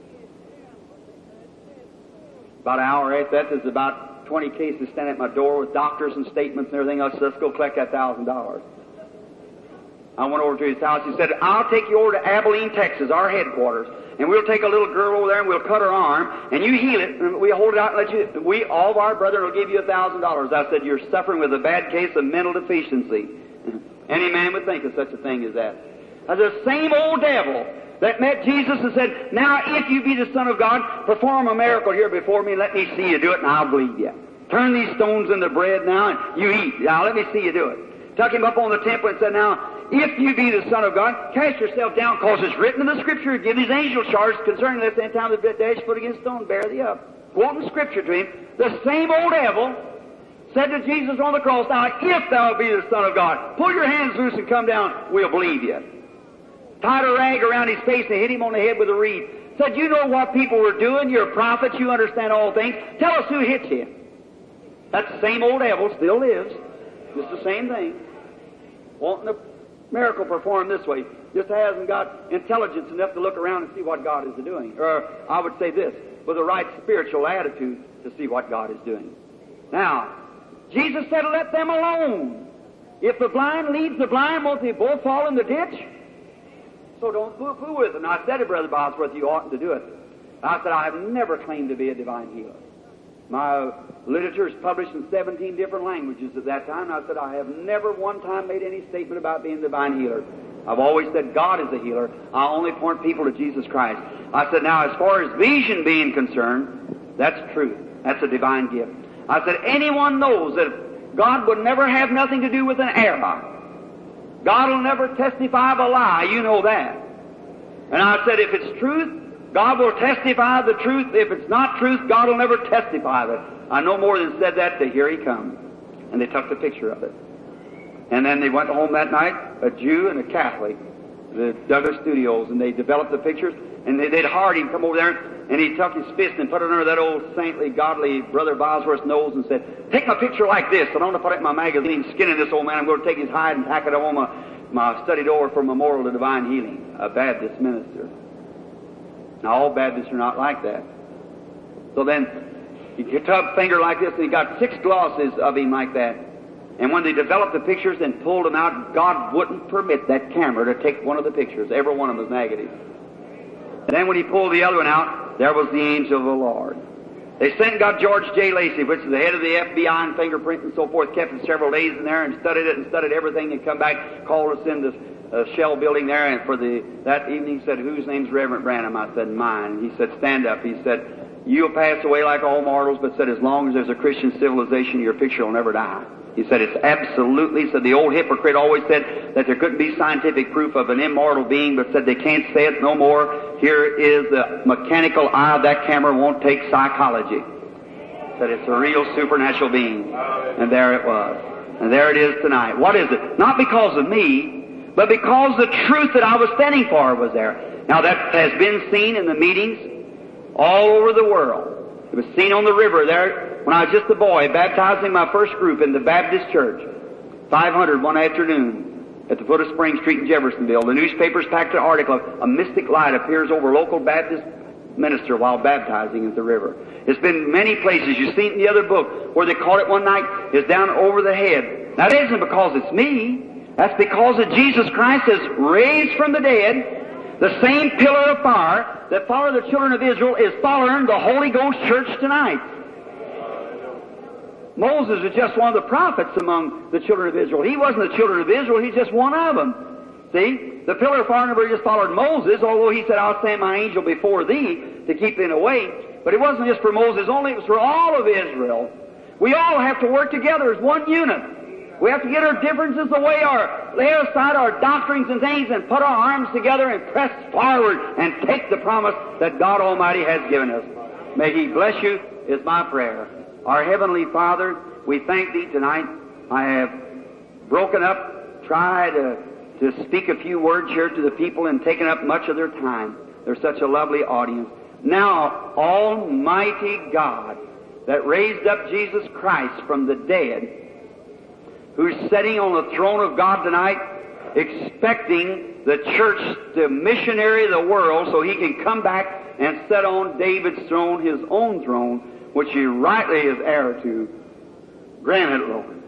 [SPEAKER 2] About an hour after that, there's about 20 cases standing at my door with doctors and statements and everything else. Let's go collect that $1,000. I went over to his house. He said, I'll take you over to Abilene, Texas, our headquarters, and we'll take a little girl over there and we'll cut her arm, and you heal it, and we hold it out and let you, all of our brethren will give you $1,000. I said, you're suffering with a bad case of mental deficiency. Any man would think of such a thing as that. That's the same old devil that met Jesus and said, now if you be the Son of God, perform a miracle here before me and let me see you do it, and I'll believe you. Turn these stones into bread now, and you eat. Now let me see you do it. Took him up on the temple and said, now, if you be the Son of God, cast yourself down, because it's written in the Scripture, give these angels charge concerning this end time of the dash foot against stone, bear thee up. Quoting Scripture to him, the same old devil said to Jesus on the cross, now, if thou be the Son of God, pull your hands loose and come down, we'll believe you. Tied a rag around his face and hit him on the head with a reed. Said, you know what people were doing, you're prophets, you understand all things, tell us who hit you. That same old devil still lives, just the same thing. Wanting to miracle performed this way. Just hasn't got intelligence enough to look around and see what God is doing. Or I would say this, with the right spiritual attitude to see what God is doing. Now, Jesus said, let them alone. If the blind leads the blind, won't they both fall in the ditch? So don't fool with it. And I said to Brother Bosworth, you oughtn't to do it. I said, I have never claimed to be a divine healer. My literature is published in 17 different languages at that time. And I said, I have never one time made any statement about being a divine healer. I've always said God is a healer. I only point people to Jesus Christ. I said, now as far as vision being concerned, that's truth. That's a divine gift. I said, anyone knows that God would never have nothing to do with an error. God will never testify of a lie. You know that. And I said, if it's truth, God will testify the truth. If it's not truth, God will never testify of it. I no more than said that to here he comes. And they took the picture of it. And then they went home that night, a Jew and a Catholic, the Douglas Studios, and they developed the pictures, and they'd hired him come over there, and he took his fist and put it under that old saintly, godly Brother Bosworth's nose and said, take my picture like this. I'm going to put it in my magazine, skinning this old man. I'm going to take his hide and tack it on my study door for Memorial to Divine Healing, a Baptist minister. Now, all Baptists are not like that. So then, he took a finger like this, and he got 6 glosses of him like that. And when they developed the pictures and pulled them out, God wouldn't permit that camera to take one of the pictures. Every one of them was negative. And then when he pulled the other one out, there was the angel of the Lord. They sent and got George J. Lacey, which is the head of the FBI and fingerprint and so forth, kept it several days in there and studied it and studied everything and come back, called us in the shell building there, and for that evening said, whose name's Reverend Branham? I said, mine. And he said, stand up. He said, you'll pass away like all mortals, but said, as long as there's a Christian civilization, your picture will never die. He said, it's absolutely, said the old hypocrite always said that there couldn't be scientific proof of an immortal being, but said they can't say it no more. Here is the mechanical eye of that camera won't take psychology. Said it's a real supernatural being. And there it was. And there it is tonight. What is it? Not because of me, but because the truth that I was standing for was there. Now that has been seen in the meetings all over the world. It was seen on the river there when I was just a boy, baptizing my first group in the Baptist church. 500 one afternoon at the foot of Spring Street in Jeffersonville. The newspapers packed an article, a mystic light appears over local Baptist minister while baptizing at the river. It's been many places. You've seen it in the other book where they caught it one night. It's down over the head. Now, that isn't because it's me. That's because that Jesus Christ is raised from the dead. The same pillar of fire that followed the children of Israel is following the Holy Ghost Church tonight. Moses is just one of the prophets among the children of Israel. He wasn't the children of Israel. He's just one of them. See? The pillar of fire never just followed Moses, although he said, I'll send my angel before thee to keep thee away. But it wasn't just for Moses only. It was for all of Israel. We all have to work together as one unit. We have to get our differences away, lay aside our doctrines and things, and put our arms together and press forward and take the promise that God Almighty has given us. May He bless you, is my prayer. Our Heavenly Father, we thank Thee tonight. I have broken up, tried to speak a few words here to the people and taken up much of their time. They're such a lovely audience. Now, Almighty God, that raised up Jesus Christ from the dead, who's sitting on the throne of God tonight, expecting the church to missionary the world so He can come back and sit on David's throne, His own throne, which He rightly is heir to. Grant it, Lord,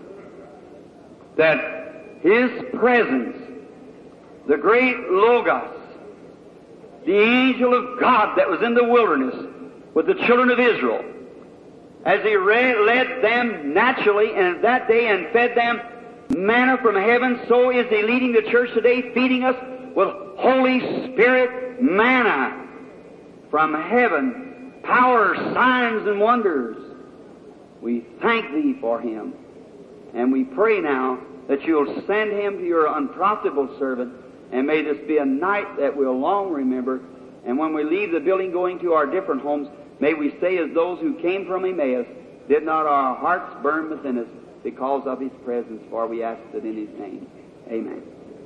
[SPEAKER 2] that His presence, the great Logos, the angel of God that was in the wilderness with the children of Israel, as He led them naturally and that day and fed them manna from heaven, so is He leading the church today, feeding us with Holy Spirit manna from heaven, power, signs, and wonders. We thank Thee for Him, and we pray now that You'll send Him to Your unprofitable servant, and may this be a night that we'll long remember, and when we leave the building going to our different homes, may we say as those who came from Emmaus, did not our hearts burn within us because of His presence, for we ask it in His name. Amen.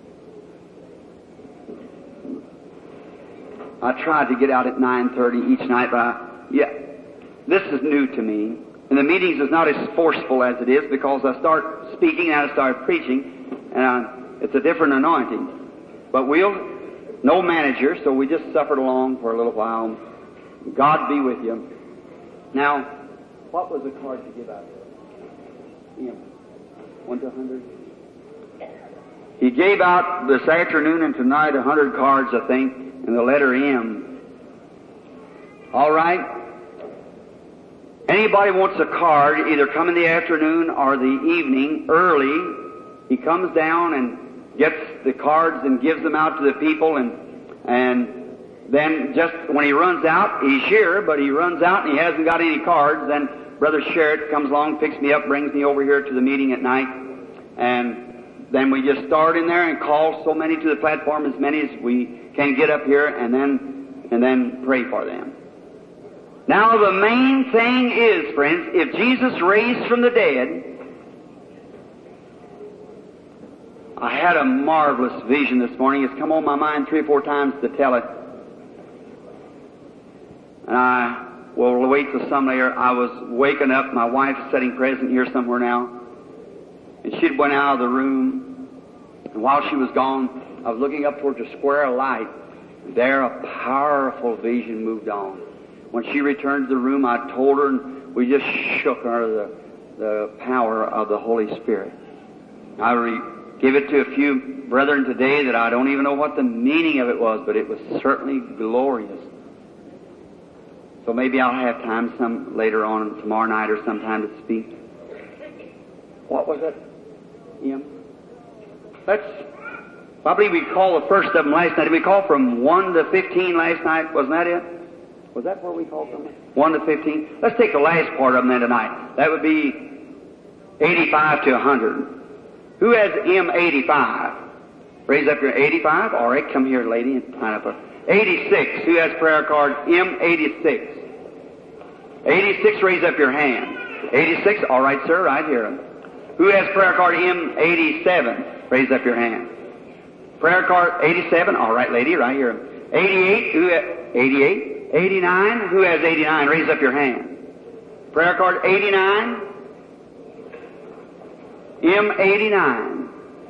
[SPEAKER 2] I tried to get out at 9:30 each night, but this is new to me. And the meetings is not as forceful as it is because I start speaking and I start preaching, and It's a different anointing. But no manager, so we just suffered along for a little while. God be with you. Now, what was the card you give out? 1 to 100? He gave out this afternoon and tonight 100 cards, I think, and the letter M. All right? Anybody wants a card, either come in the afternoon or the evening early. He comes down and gets the cards and gives them out to the people, and then just when he runs out, he's here, but he runs out and he hasn't got any cards. Then Brother Sherritt comes along, picks me up, brings me over here to the meeting at night, and then we just start in there and call so many to the platform, as many as we can get up here, and then pray for them. Now the main thing is, friends, if Jesus raised from the dead, I had a marvelous vision this morning. It's come on my mind 3 or 4 times to tell it. And I will wait till some later. I was waking up. My wife's sitting present here somewhere now. And she'd went out of the room. And while she was gone, I was looking up towards a square of light. There a powerful vision moved on. When she returned to the room, I told her, and we just shook her the power of the Holy Spirit. I give it to a few brethren today that I don't even know what the meaning of it was, but it was certainly glorious. So maybe I'll have time some later on tomorrow night or sometime to speak. What was it, Ian? I believe we called the first of them last night. Did we call from 1 to 15 last night? Wasn't that it? Was that where we called from? 1 to 15? Let's take the last part of them then tonight. That would be 85 to 100. Who has M85? Raise up your 85. All right, come here, lady, and sign up. 86. Who has prayer card M86? 86, raise up your hand. 86, all right, sir, right here. Who has prayer card M87? Raise up your hand. Prayer card 87, all right, lady, right here. 88, who has 88? 89, who has 89? Raise up your hand. Prayer card 89. M89.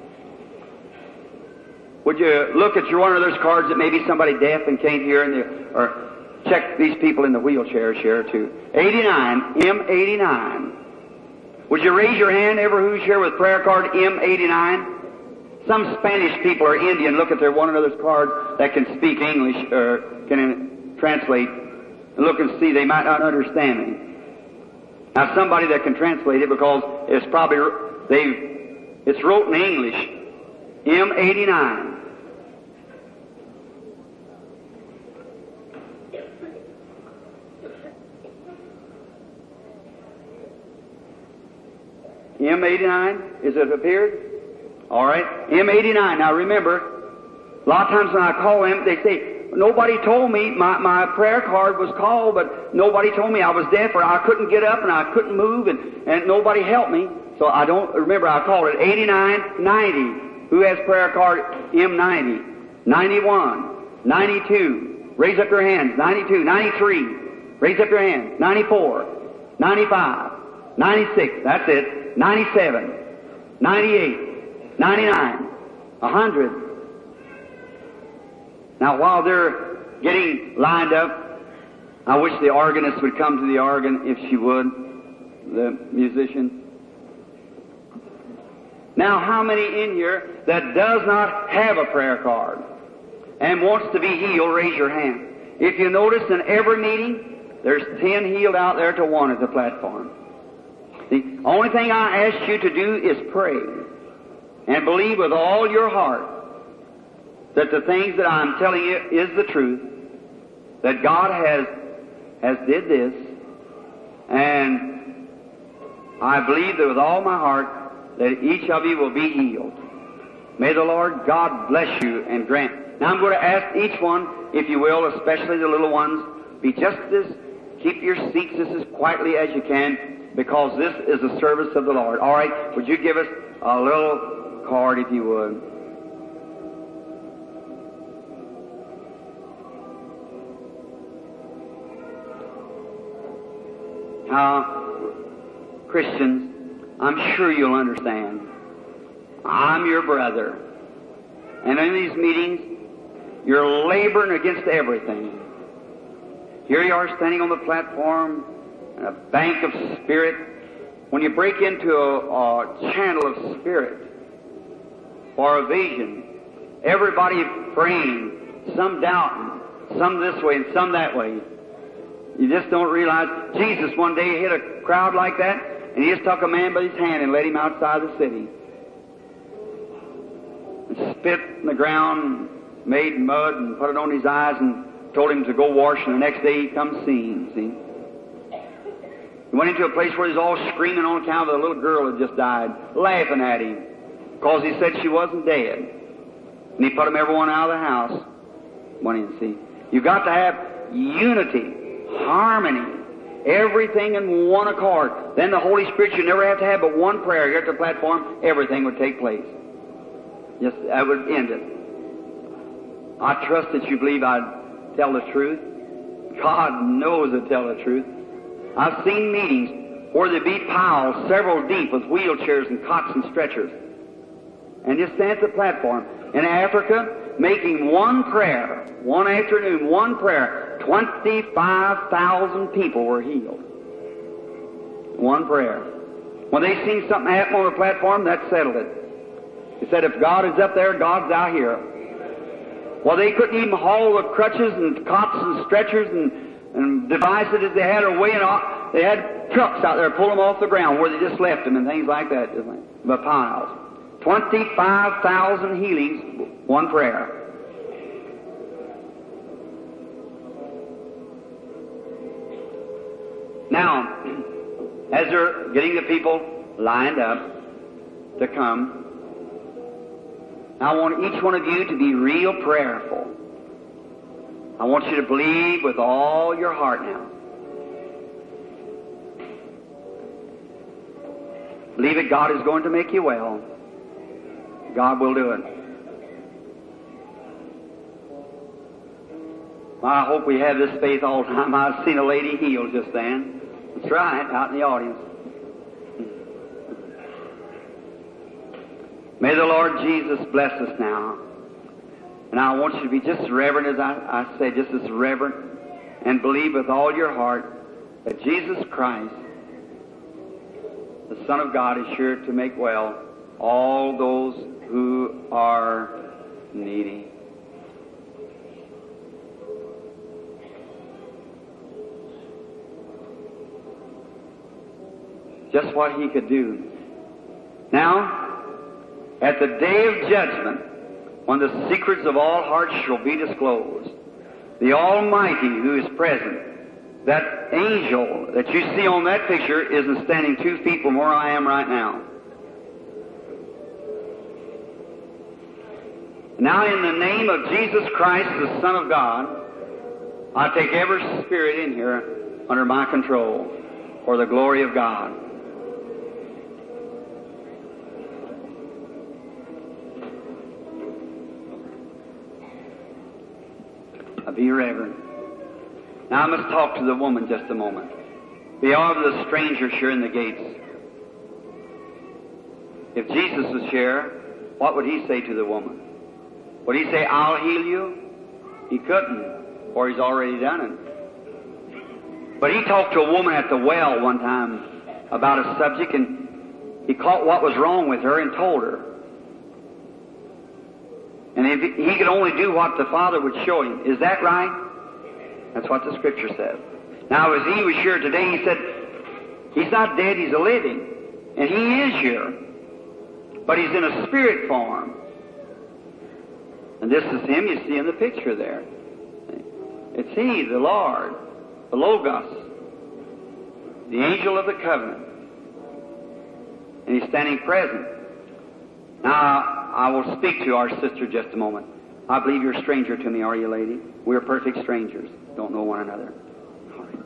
[SPEAKER 2] Would you look at one of those cards that maybe somebody deaf and can't hear, or check these people in the wheelchairs here too. 89, M89. Would you raise your hand, ever who's here with prayer card M89? Some Spanish people or Indian look at their one another's card that can speak English or can translate and look and see they might not understand me. Now somebody that can translate it, because it's probably it's wrote in English. M89. M89, is it appeared? All right, M89. Now remember, a lot of times when I call them, they say, nobody told me, my prayer card was called, but nobody told me I was deaf, or I couldn't get up and I couldn't move, and nobody helped me. So I don't remember, I called it 89, 90. Who has prayer card M90? 91, 92. Raise up your hands. 92, 93. Raise up your hands. 94, 95, 96. That's it. 97, 98, 99, 100. Now while they're getting lined up, I wish the organist would come to the organ, if she would, the musician. Now, how many in here that does not have a prayer card and wants to be healed, raise your hand. If you notice in every meeting, there's 10 healed out there to 1 at the platform. The only thing I ask you to do is pray and believe with all your heart that the things that I'm telling you is the truth, that God has did this, and I believe that with all my heart that each of you will be healed. May the Lord God bless you and grant. Now I'm going to ask each one, if you will, especially the little ones, keep your seats as quietly as you can, because this is the service of the Lord. All right, would you give us a little card, if you would? Christians, I'm sure you'll understand. I'm your brother. And in these meetings, you're laboring against everything. Here you are standing on the platform in a bank of spirit. When you break into a channel of spirit or a vision, everybody praying, some doubting, some this way and some that way. You just don't realize. Jesus one day hit a crowd like that, and he just took a man by his hand and led him outside the city. And spit in the ground, made mud, and put it on his eyes, and told him to go wash, and the next day he come seeing, see. He went into a place where he was all screaming on account of the little girl that just died, laughing at him, because he said she wasn't dead. And he put them everyone out of the house. Went in, see. You've got to have unity, harmony, everything in one accord. Then the Holy Spirit, you never have to have but one prayer here at the platform, everything would take place. Just, that would end it. I trust that you believe I'd tell the truth. God knows I tell the truth. I've seen meetings where there be piles several deep with wheelchairs and cots and stretchers. And just stand at the platform. In Africa, making one prayer, one afternoon, one prayer, 25,000 people were healed. One prayer. When they seen something happen on the platform, that settled it. He said, if God is up there, God's out here. Well, they couldn't even haul the crutches and cots and stretchers and devices that they had away, and all. They had trucks out there pull them off the ground where they just left them and things like that, just like the piles. 25,000 healings, one prayer. Now, as they're getting the people lined up to come, I want each one of you to be real prayerful. I want you to believe with all your heart now. Believe that God is going to make you well. God will do it. Well, I hope we have this faith all the time. I've seen a lady healed just then. That's right, out in the audience. May the Lord Jesus bless us now. And I want you to be just as reverent as I say, just as reverent, and believe with all your heart that Jesus Christ, the Son of God, is sure to make well all those who are needy. Just what He could do. Now, at the day of judgment, when the secrets of all hearts shall be disclosed, the Almighty who is present, that angel that you see on that picture isn't standing 2 feet from where I am right now. Now, in the name of Jesus Christ, the Son of God, I take every spirit in here under my control for the glory of God. Be reverent. Now I must talk to the woman just a moment. Be of the stranger here in the gates. If Jesus was here, what would He say to the woman? Would He say, I'll heal you? He couldn't, for He's already done it. But He talked to a woman at the well one time about a subject, and He caught what was wrong with her and told her. And if He could only do what the Father would show Him. Is that right? That's what the Scripture says. Now, as He was here today, He said, He's not dead, He's a living. And He is here. But He's in a spirit form. And this is Him you see in the picture there. It's He, the Lord, the Logos, the angel of the covenant. And He's standing present. Now, I will speak to our sister just a moment. I believe you're a stranger to me, are you, lady? We're perfect strangers. Don't know one another. All right.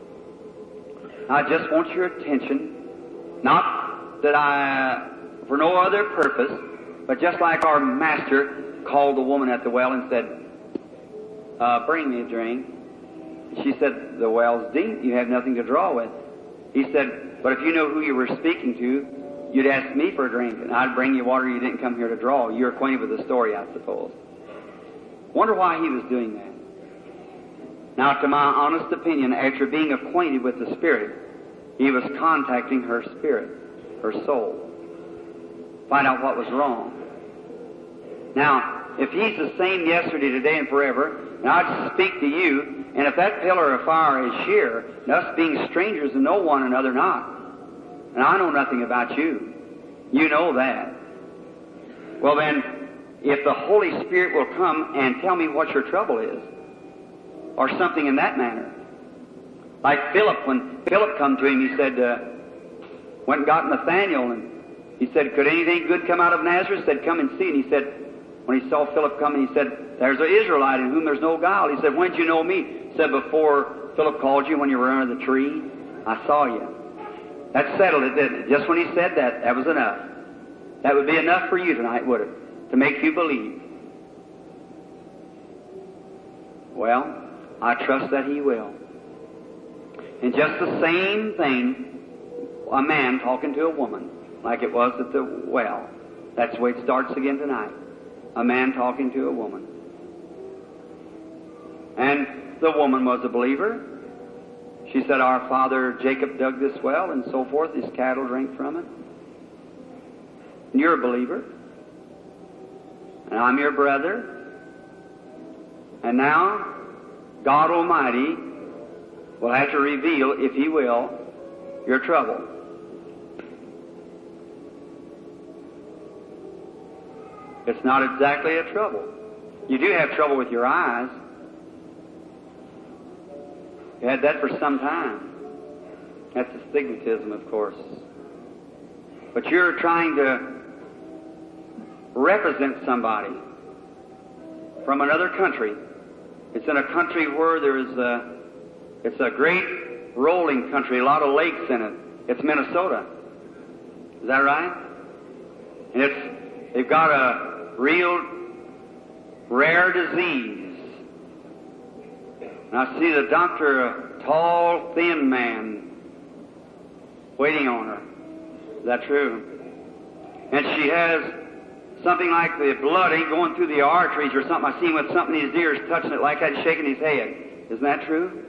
[SPEAKER 2] I just want your attention. Not that for no other purpose, but just like our Master called the woman at the well and said, bring me a drink. She said, the well's deep. You have nothing to draw with. He said, but if you know who you were speaking to, you'd ask me for a drink, and I'd bring you water you didn't come here to draw. You're acquainted with the story, I suppose. Wonder why he was doing that. Now, to my honest opinion, after being acquainted with the Spirit, he was contacting her spirit, her soul. Find out what was wrong. Now, if he's the same yesterday, today, and forever, and I just speak to you, and if that pillar of fire is here, and us being strangers and know one another not, and I know nothing about you, you know that. Well then, if the Holy Spirit will come and tell me what your trouble is, or something in that manner. Like Philip, when Philip come to him, he said, went and got Nathanael, and he said, could anything good come out of Nazareth? He said, come and see. And he said, when he saw Philip coming, he said, there's an Israelite in whom there's no guile. He said, when did you know me? He said, before Philip called you when you were under the tree, I saw you. That settled it, didn't it? Just when he said that, that was enough. That would be enough for you tonight, would it? To make you believe. Well, I trust that he will. And just the same thing, a man talking to a woman, like it was at the well. That's the way it starts again tonight. A man talking to a woman. And the woman was a believer. She said, our father Jacob dug this well and so forth. His cattle drank from it. And you're a believer. And I'm your brother. And now, God Almighty will have to reveal, if He will, your trouble. It's not exactly a trouble. You do have trouble with your eyes. You had that for some time. That's astigmatism, of course. But you're trying to represent somebody from another country. It's in a country where it's a great rolling country, a lot of lakes in it. It's Minnesota. Is that right? And they've got a real rare disease. And I see the doctor, a tall, thin man, waiting on her. Is that true? And she has something like the blood ain't going through the arteries or something. I see him with something in his ears, touching it like that and shaking his head. Isn't that true?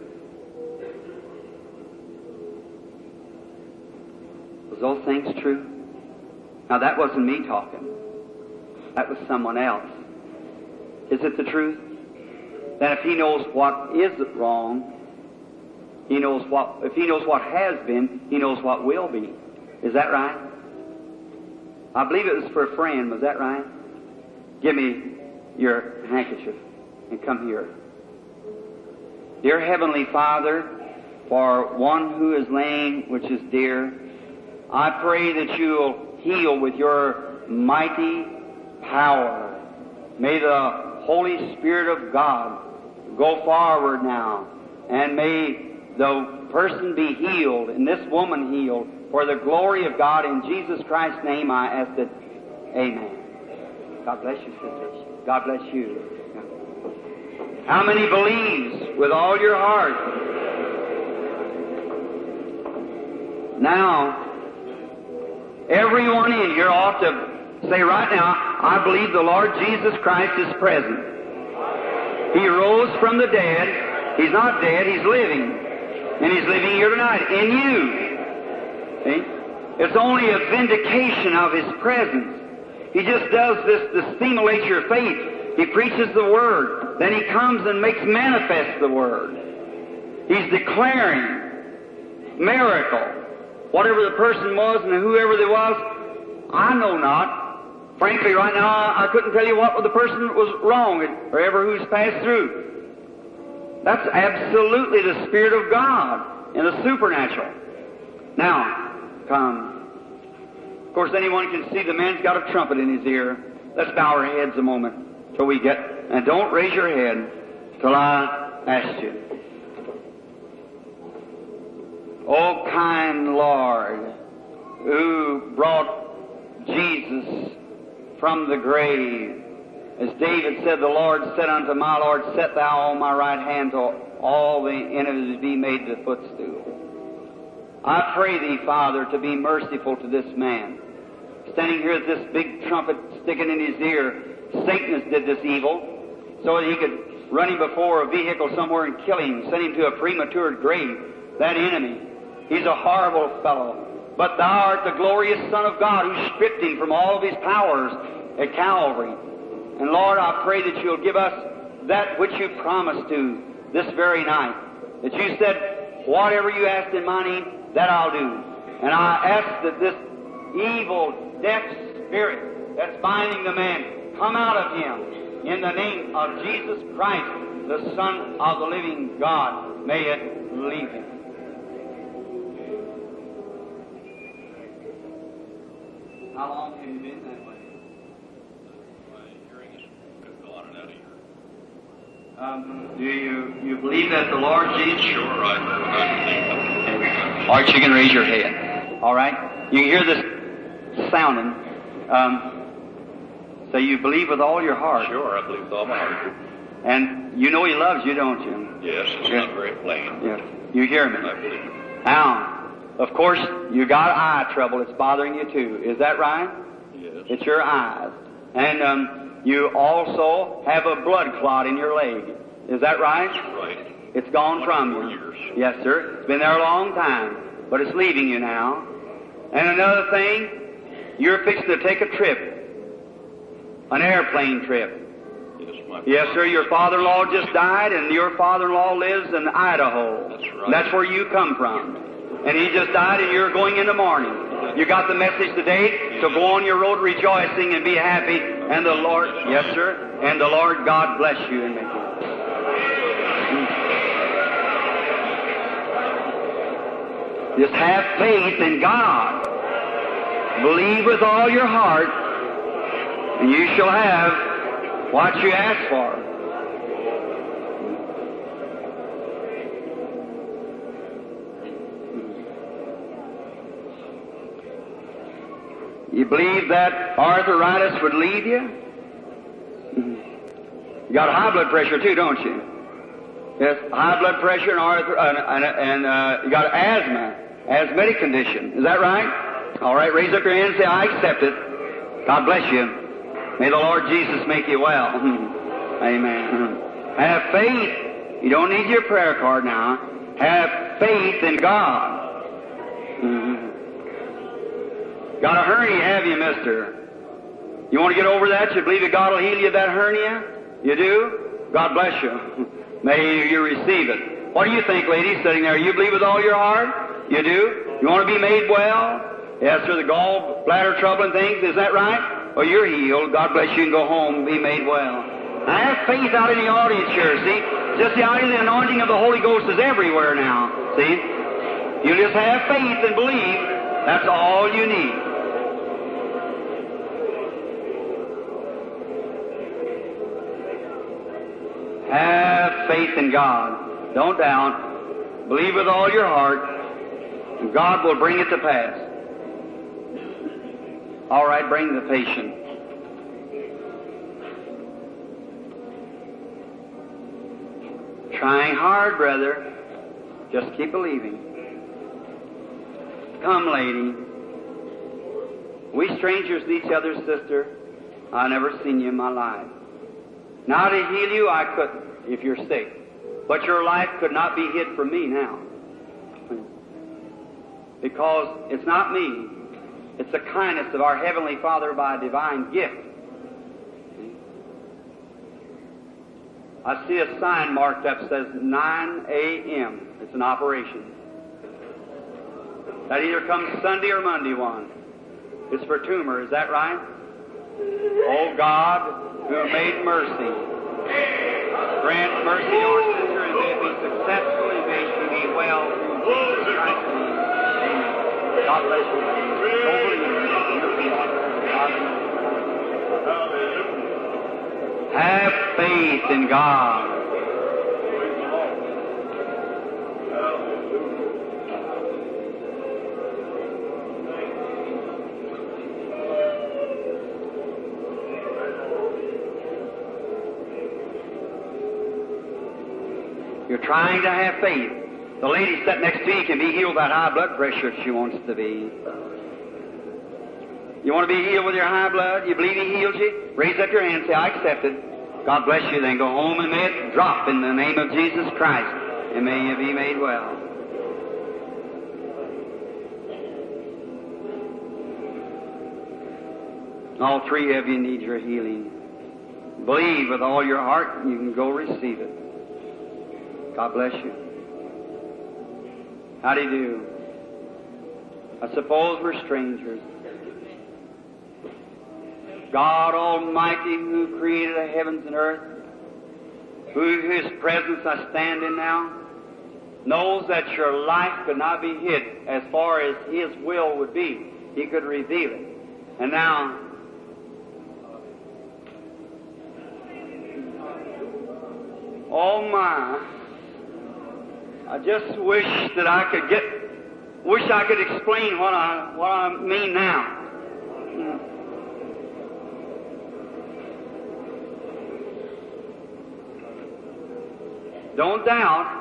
[SPEAKER 2] Was those things true? Now that wasn't me talking. That was someone else. Is it the truth? Then if he knows what is wrong, he knows what, if he knows what has been, he knows what will be. Is that right? I believe it was for a friend. Was that right? Give me your handkerchief and come here. Dear Heavenly Father, for one who is lame, which is dear, I pray that you'll heal with your mighty power. May the Holy Spirit of God go forward now, and may the person be healed, and this woman healed, for the glory of God. In Jesus Christ's name I ask it. Amen. God bless you, sisters. God bless you. How many believes with all your heart? Now, everyone in here ought to say right now, I believe the Lord Jesus Christ is present. He rose from the dead. He's not dead, He's living. And He's living here tonight in you. See? It's only a vindication of His presence. He just does this to stimulate your faith. He preaches the Word. Then He comes and makes manifest the Word. He's declaring miracle. Whatever the person was and whoever they was, I know not. Frankly, right now, I couldn't tell you what the person was wrong or ever who's passed through. That's absolutely the Spirit of God and the supernatural. Now, come. Of course, anyone can see the man's got a trumpet in his ear. Let's bow our heads a moment till we get, and don't raise your head till I ask you. Oh, kind Lord, who brought Jesus from the grave. As David said, the Lord said unto my Lord, set thou on my right hand till all the enemies be made the footstool. I pray thee, Father, to be merciful to this man. standing here with this big trumpet sticking in his ear. Satan has did this evil so that he could run him before a vehicle somewhere and kill him, send him to a premature grave. That enemy. He's a horrible fellow. But thou art the glorious Son of God who stripped him from all of his powers at Calvary. And Lord, I pray that you'll give us that which you promised to this very night. That you said, whatever you asked in my name, that I'll do. And I ask that this evil, deaf spirit that's binding the man come out of him in the name of Jesus Christ, the Son of the living God. May it leave him. How long have you been that way?
[SPEAKER 3] My hearing has gone and out of here.
[SPEAKER 2] Do you believe that the Lord Jesus?
[SPEAKER 3] Sure, I believe.
[SPEAKER 2] All right, you can raise your head. All right? You can hear this sounding. So you believe with all your heart.
[SPEAKER 3] Sure, I believe with all my heart.
[SPEAKER 2] And you know He loves you, don't you?
[SPEAKER 3] Yes, it's not very plain.
[SPEAKER 2] Yes. You hear me?
[SPEAKER 3] I believe it.
[SPEAKER 2] Now, of course, you got eye trouble. It's bothering you too. Is that right?
[SPEAKER 3] Yes.
[SPEAKER 2] It's your eyes. And you also have a blood clot in your leg. Is that right?
[SPEAKER 3] Right.
[SPEAKER 2] It's gone from you.
[SPEAKER 3] 4 years.
[SPEAKER 2] Yes, sir. It's been there a long time, but it's leaving you now. And another thing, you're fixing to take a trip, an airplane trip. Yes, sir. Your father-in-law just died, and your father-in-law lives in Idaho.
[SPEAKER 3] That's right.
[SPEAKER 2] And that's where you come from. And he just died, and you're going in the morning. You got the message today, so go on your road rejoicing and be happy. And the Lord, yes, sir, and the Lord God bless you and make you. Just have faith in God. Believe with all your heart, and you shall have what you ask for. You believe that arthritis would leave you? You got high blood pressure too, don't you? Yes, high blood pressure and you got asthma, asthmatic condition. Is that right? All right, raise up your hand and say, I accept it. God bless you. May the Lord Jesus make you well. Amen. Have faith. You don't need your prayer card now. Have faith in God. Got a hernia, have you, mister? You want to get over that? You believe that God will heal you of that hernia? You do? God bless you. May you receive it. What do you think, lady, sitting there? You believe with all your heart? You do? You want to be made well? Yes, sir, the gallbladder trouble and things, is that right? Well, you're healed. God bless you and go home and be made well. Now, have faith out in the audience here, see? Just the idea, the anointing of the Holy Ghost is everywhere now, see? You just have faith and believe. That's all you need. Have faith in God. Don't doubt. Believe with all your heart, and God will bring it to pass. All right, bring the patient. Trying hard, brother. Just keep believing. Come, lady. We strangers to each other, sister. I've never seen you in my life. Now to heal you, I couldn't, if you're sick. But your life could not be hid from me now. Because it's not me. It's the kindness of our Heavenly Father by a divine gift. I see a sign marked up that says 9 a.m. It's an operation. That either comes Sunday or Monday one. It's for tumor, is that right? Oh God, who made mercy, grant mercy to our sister and may it be successful and may she be well through Jesus Christ. Amen. God bless you. Don't believe in have faith in God. You're trying to have faith. The lady sitting next to you can be healed of that high blood pressure if she wants to be. You want to be healed with your high blood? You believe He heals you? Raise up your hand and say, I accept it. God bless you. Then go home and may it drop in the name of Jesus Christ. And may you be made well. All three of you need your healing. Believe with all your heart and you can go receive it. God bless you. How do you do? I suppose we're strangers. God Almighty, who created the heavens and earth, whose presence I stand in now, knows that your life could not be hid as far as His will would be. He could reveal it. And now, oh my, I just wish that I could explain what I mean now. Don't doubt.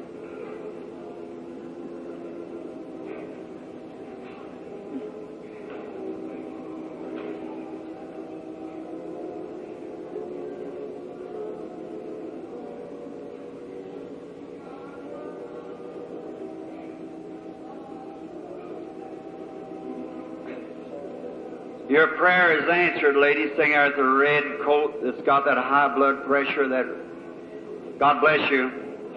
[SPEAKER 2] Your prayer is answered, lady, sitting there at the red coat that's got that high blood pressure. That God bless you.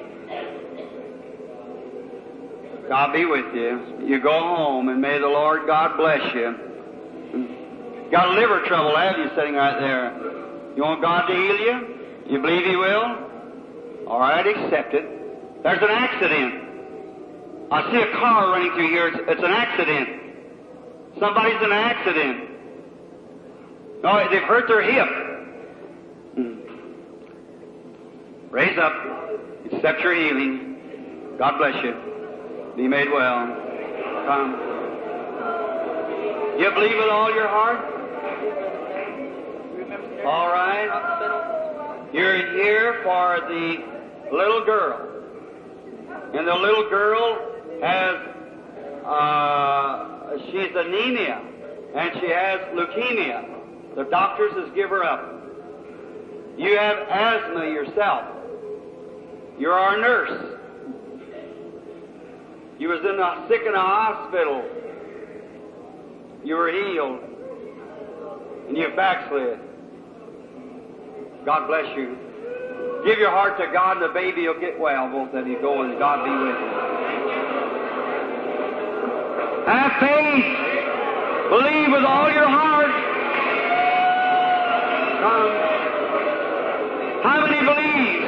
[SPEAKER 2] God be with you. You go home and may the Lord God bless you. Got a liver trouble, have you, sitting right there? You want God to heal you? You believe He will? All right, accept it. There's an accident. I see a car running through here. It's an accident. Somebody's in an accident. No, they've hurt their hip. Raise up. Accept your healing. God bless you. Be made well. Come. You believe with all your heart? All right. You're here for the little girl. And the little girl has, she's anemia. And she has leukemia. The doctors has given her up. You have asthma yourself. You're our nurse. You was sick in a hospital. You were healed. And you backslid. God bless you. Give your heart to God and the baby will get well. Both of you go and God be with you. Have faith. Believe with all your heart. Come. How many believe?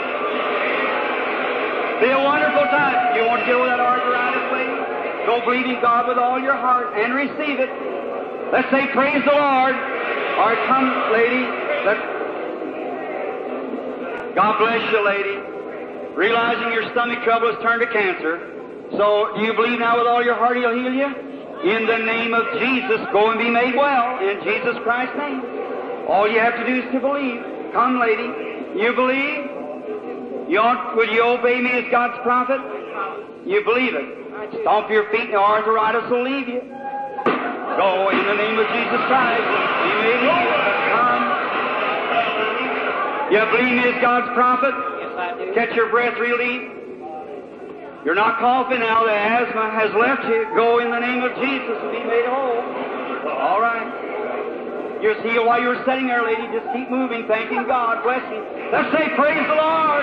[SPEAKER 2] Be a wonderful time. You want to deal with that arthritis, lady? Go believe in God with all your heart and receive it. Let's say, praise the Lord. All right, come, lady. God bless you, lady. Realizing your stomach trouble has turned to cancer. So, do you believe now with all your heart He'll heal you? In the name of Jesus, go and be made well. In Jesus Christ's name. All you have to do is to believe. Come, lady. You believe? Will you obey me as God's prophet? You believe it. Stomp your feet and the arthritis will leave you. Go in the name of Jesus Christ. Be made well. Come. You believe me as God's prophet?
[SPEAKER 4] Yes, I do.
[SPEAKER 2] Catch your breath real deep. You're not coughing now. The asthma has left you. Go in the name of Jesus and be made whole. All right. You're healed while you're sitting there, lady. Just keep moving, thanking God. Bless you. Let's say, praise the Lord.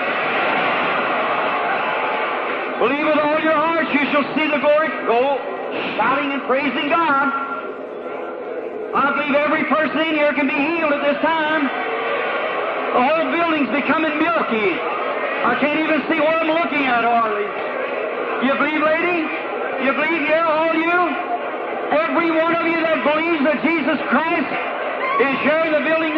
[SPEAKER 2] Believe with all your heart, you shall see the glory. Go shouting and praising God. I believe every person in here can be healed at this time. The whole building's becoming milky. I can't even see what I'm looking at, hardly. You believe, lady? You believe, yeah, all you? Every one of you that believes that Jesus Christ is here in the building